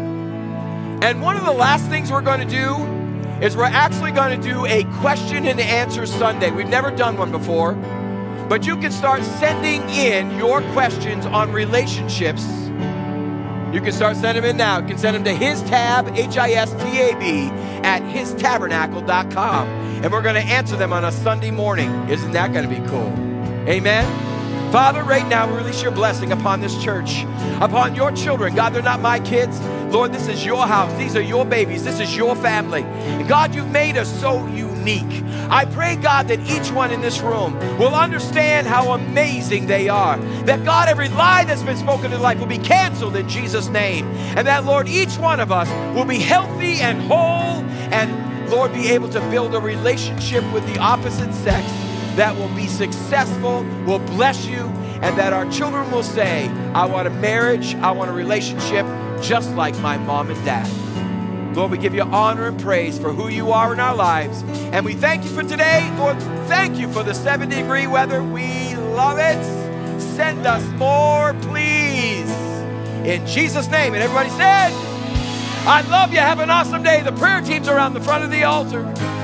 And one of the last things we're going to do is we're actually going to do a question and answer Sunday. We've never done one before, but you can start sending in your questions on relationships. You can start sending them in now. You can send them to his tab, H I S T A B, at his tabernacle dot com. And we're going to answer them on a Sunday morning. Isn't that going to be cool? Amen? Father, right now, we release your blessing upon this church, upon your children. God, they're not my kids. Lord, this is your house. These are your babies. This is your family. And God, you've made us so unique. I pray, God, that each one in this room will understand how amazing they are. That, God, every lie that's been spoken in life will be canceled in Jesus' name. And that, Lord, each one of us will be healthy and whole and, Lord, be able to build a relationship with the opposite sex that will be successful, will bless you, and that our children will say, I want a marriage, I want a relationship just like my mom and dad. Lord, we give you honor and praise for who you are in our lives. And we thank you for today. Lord, thank you for the seventy degree weather. We love it. Send us more, please. In Jesus' name. And everybody said, I love you. Have an awesome day. The prayer team's around the front of the altar.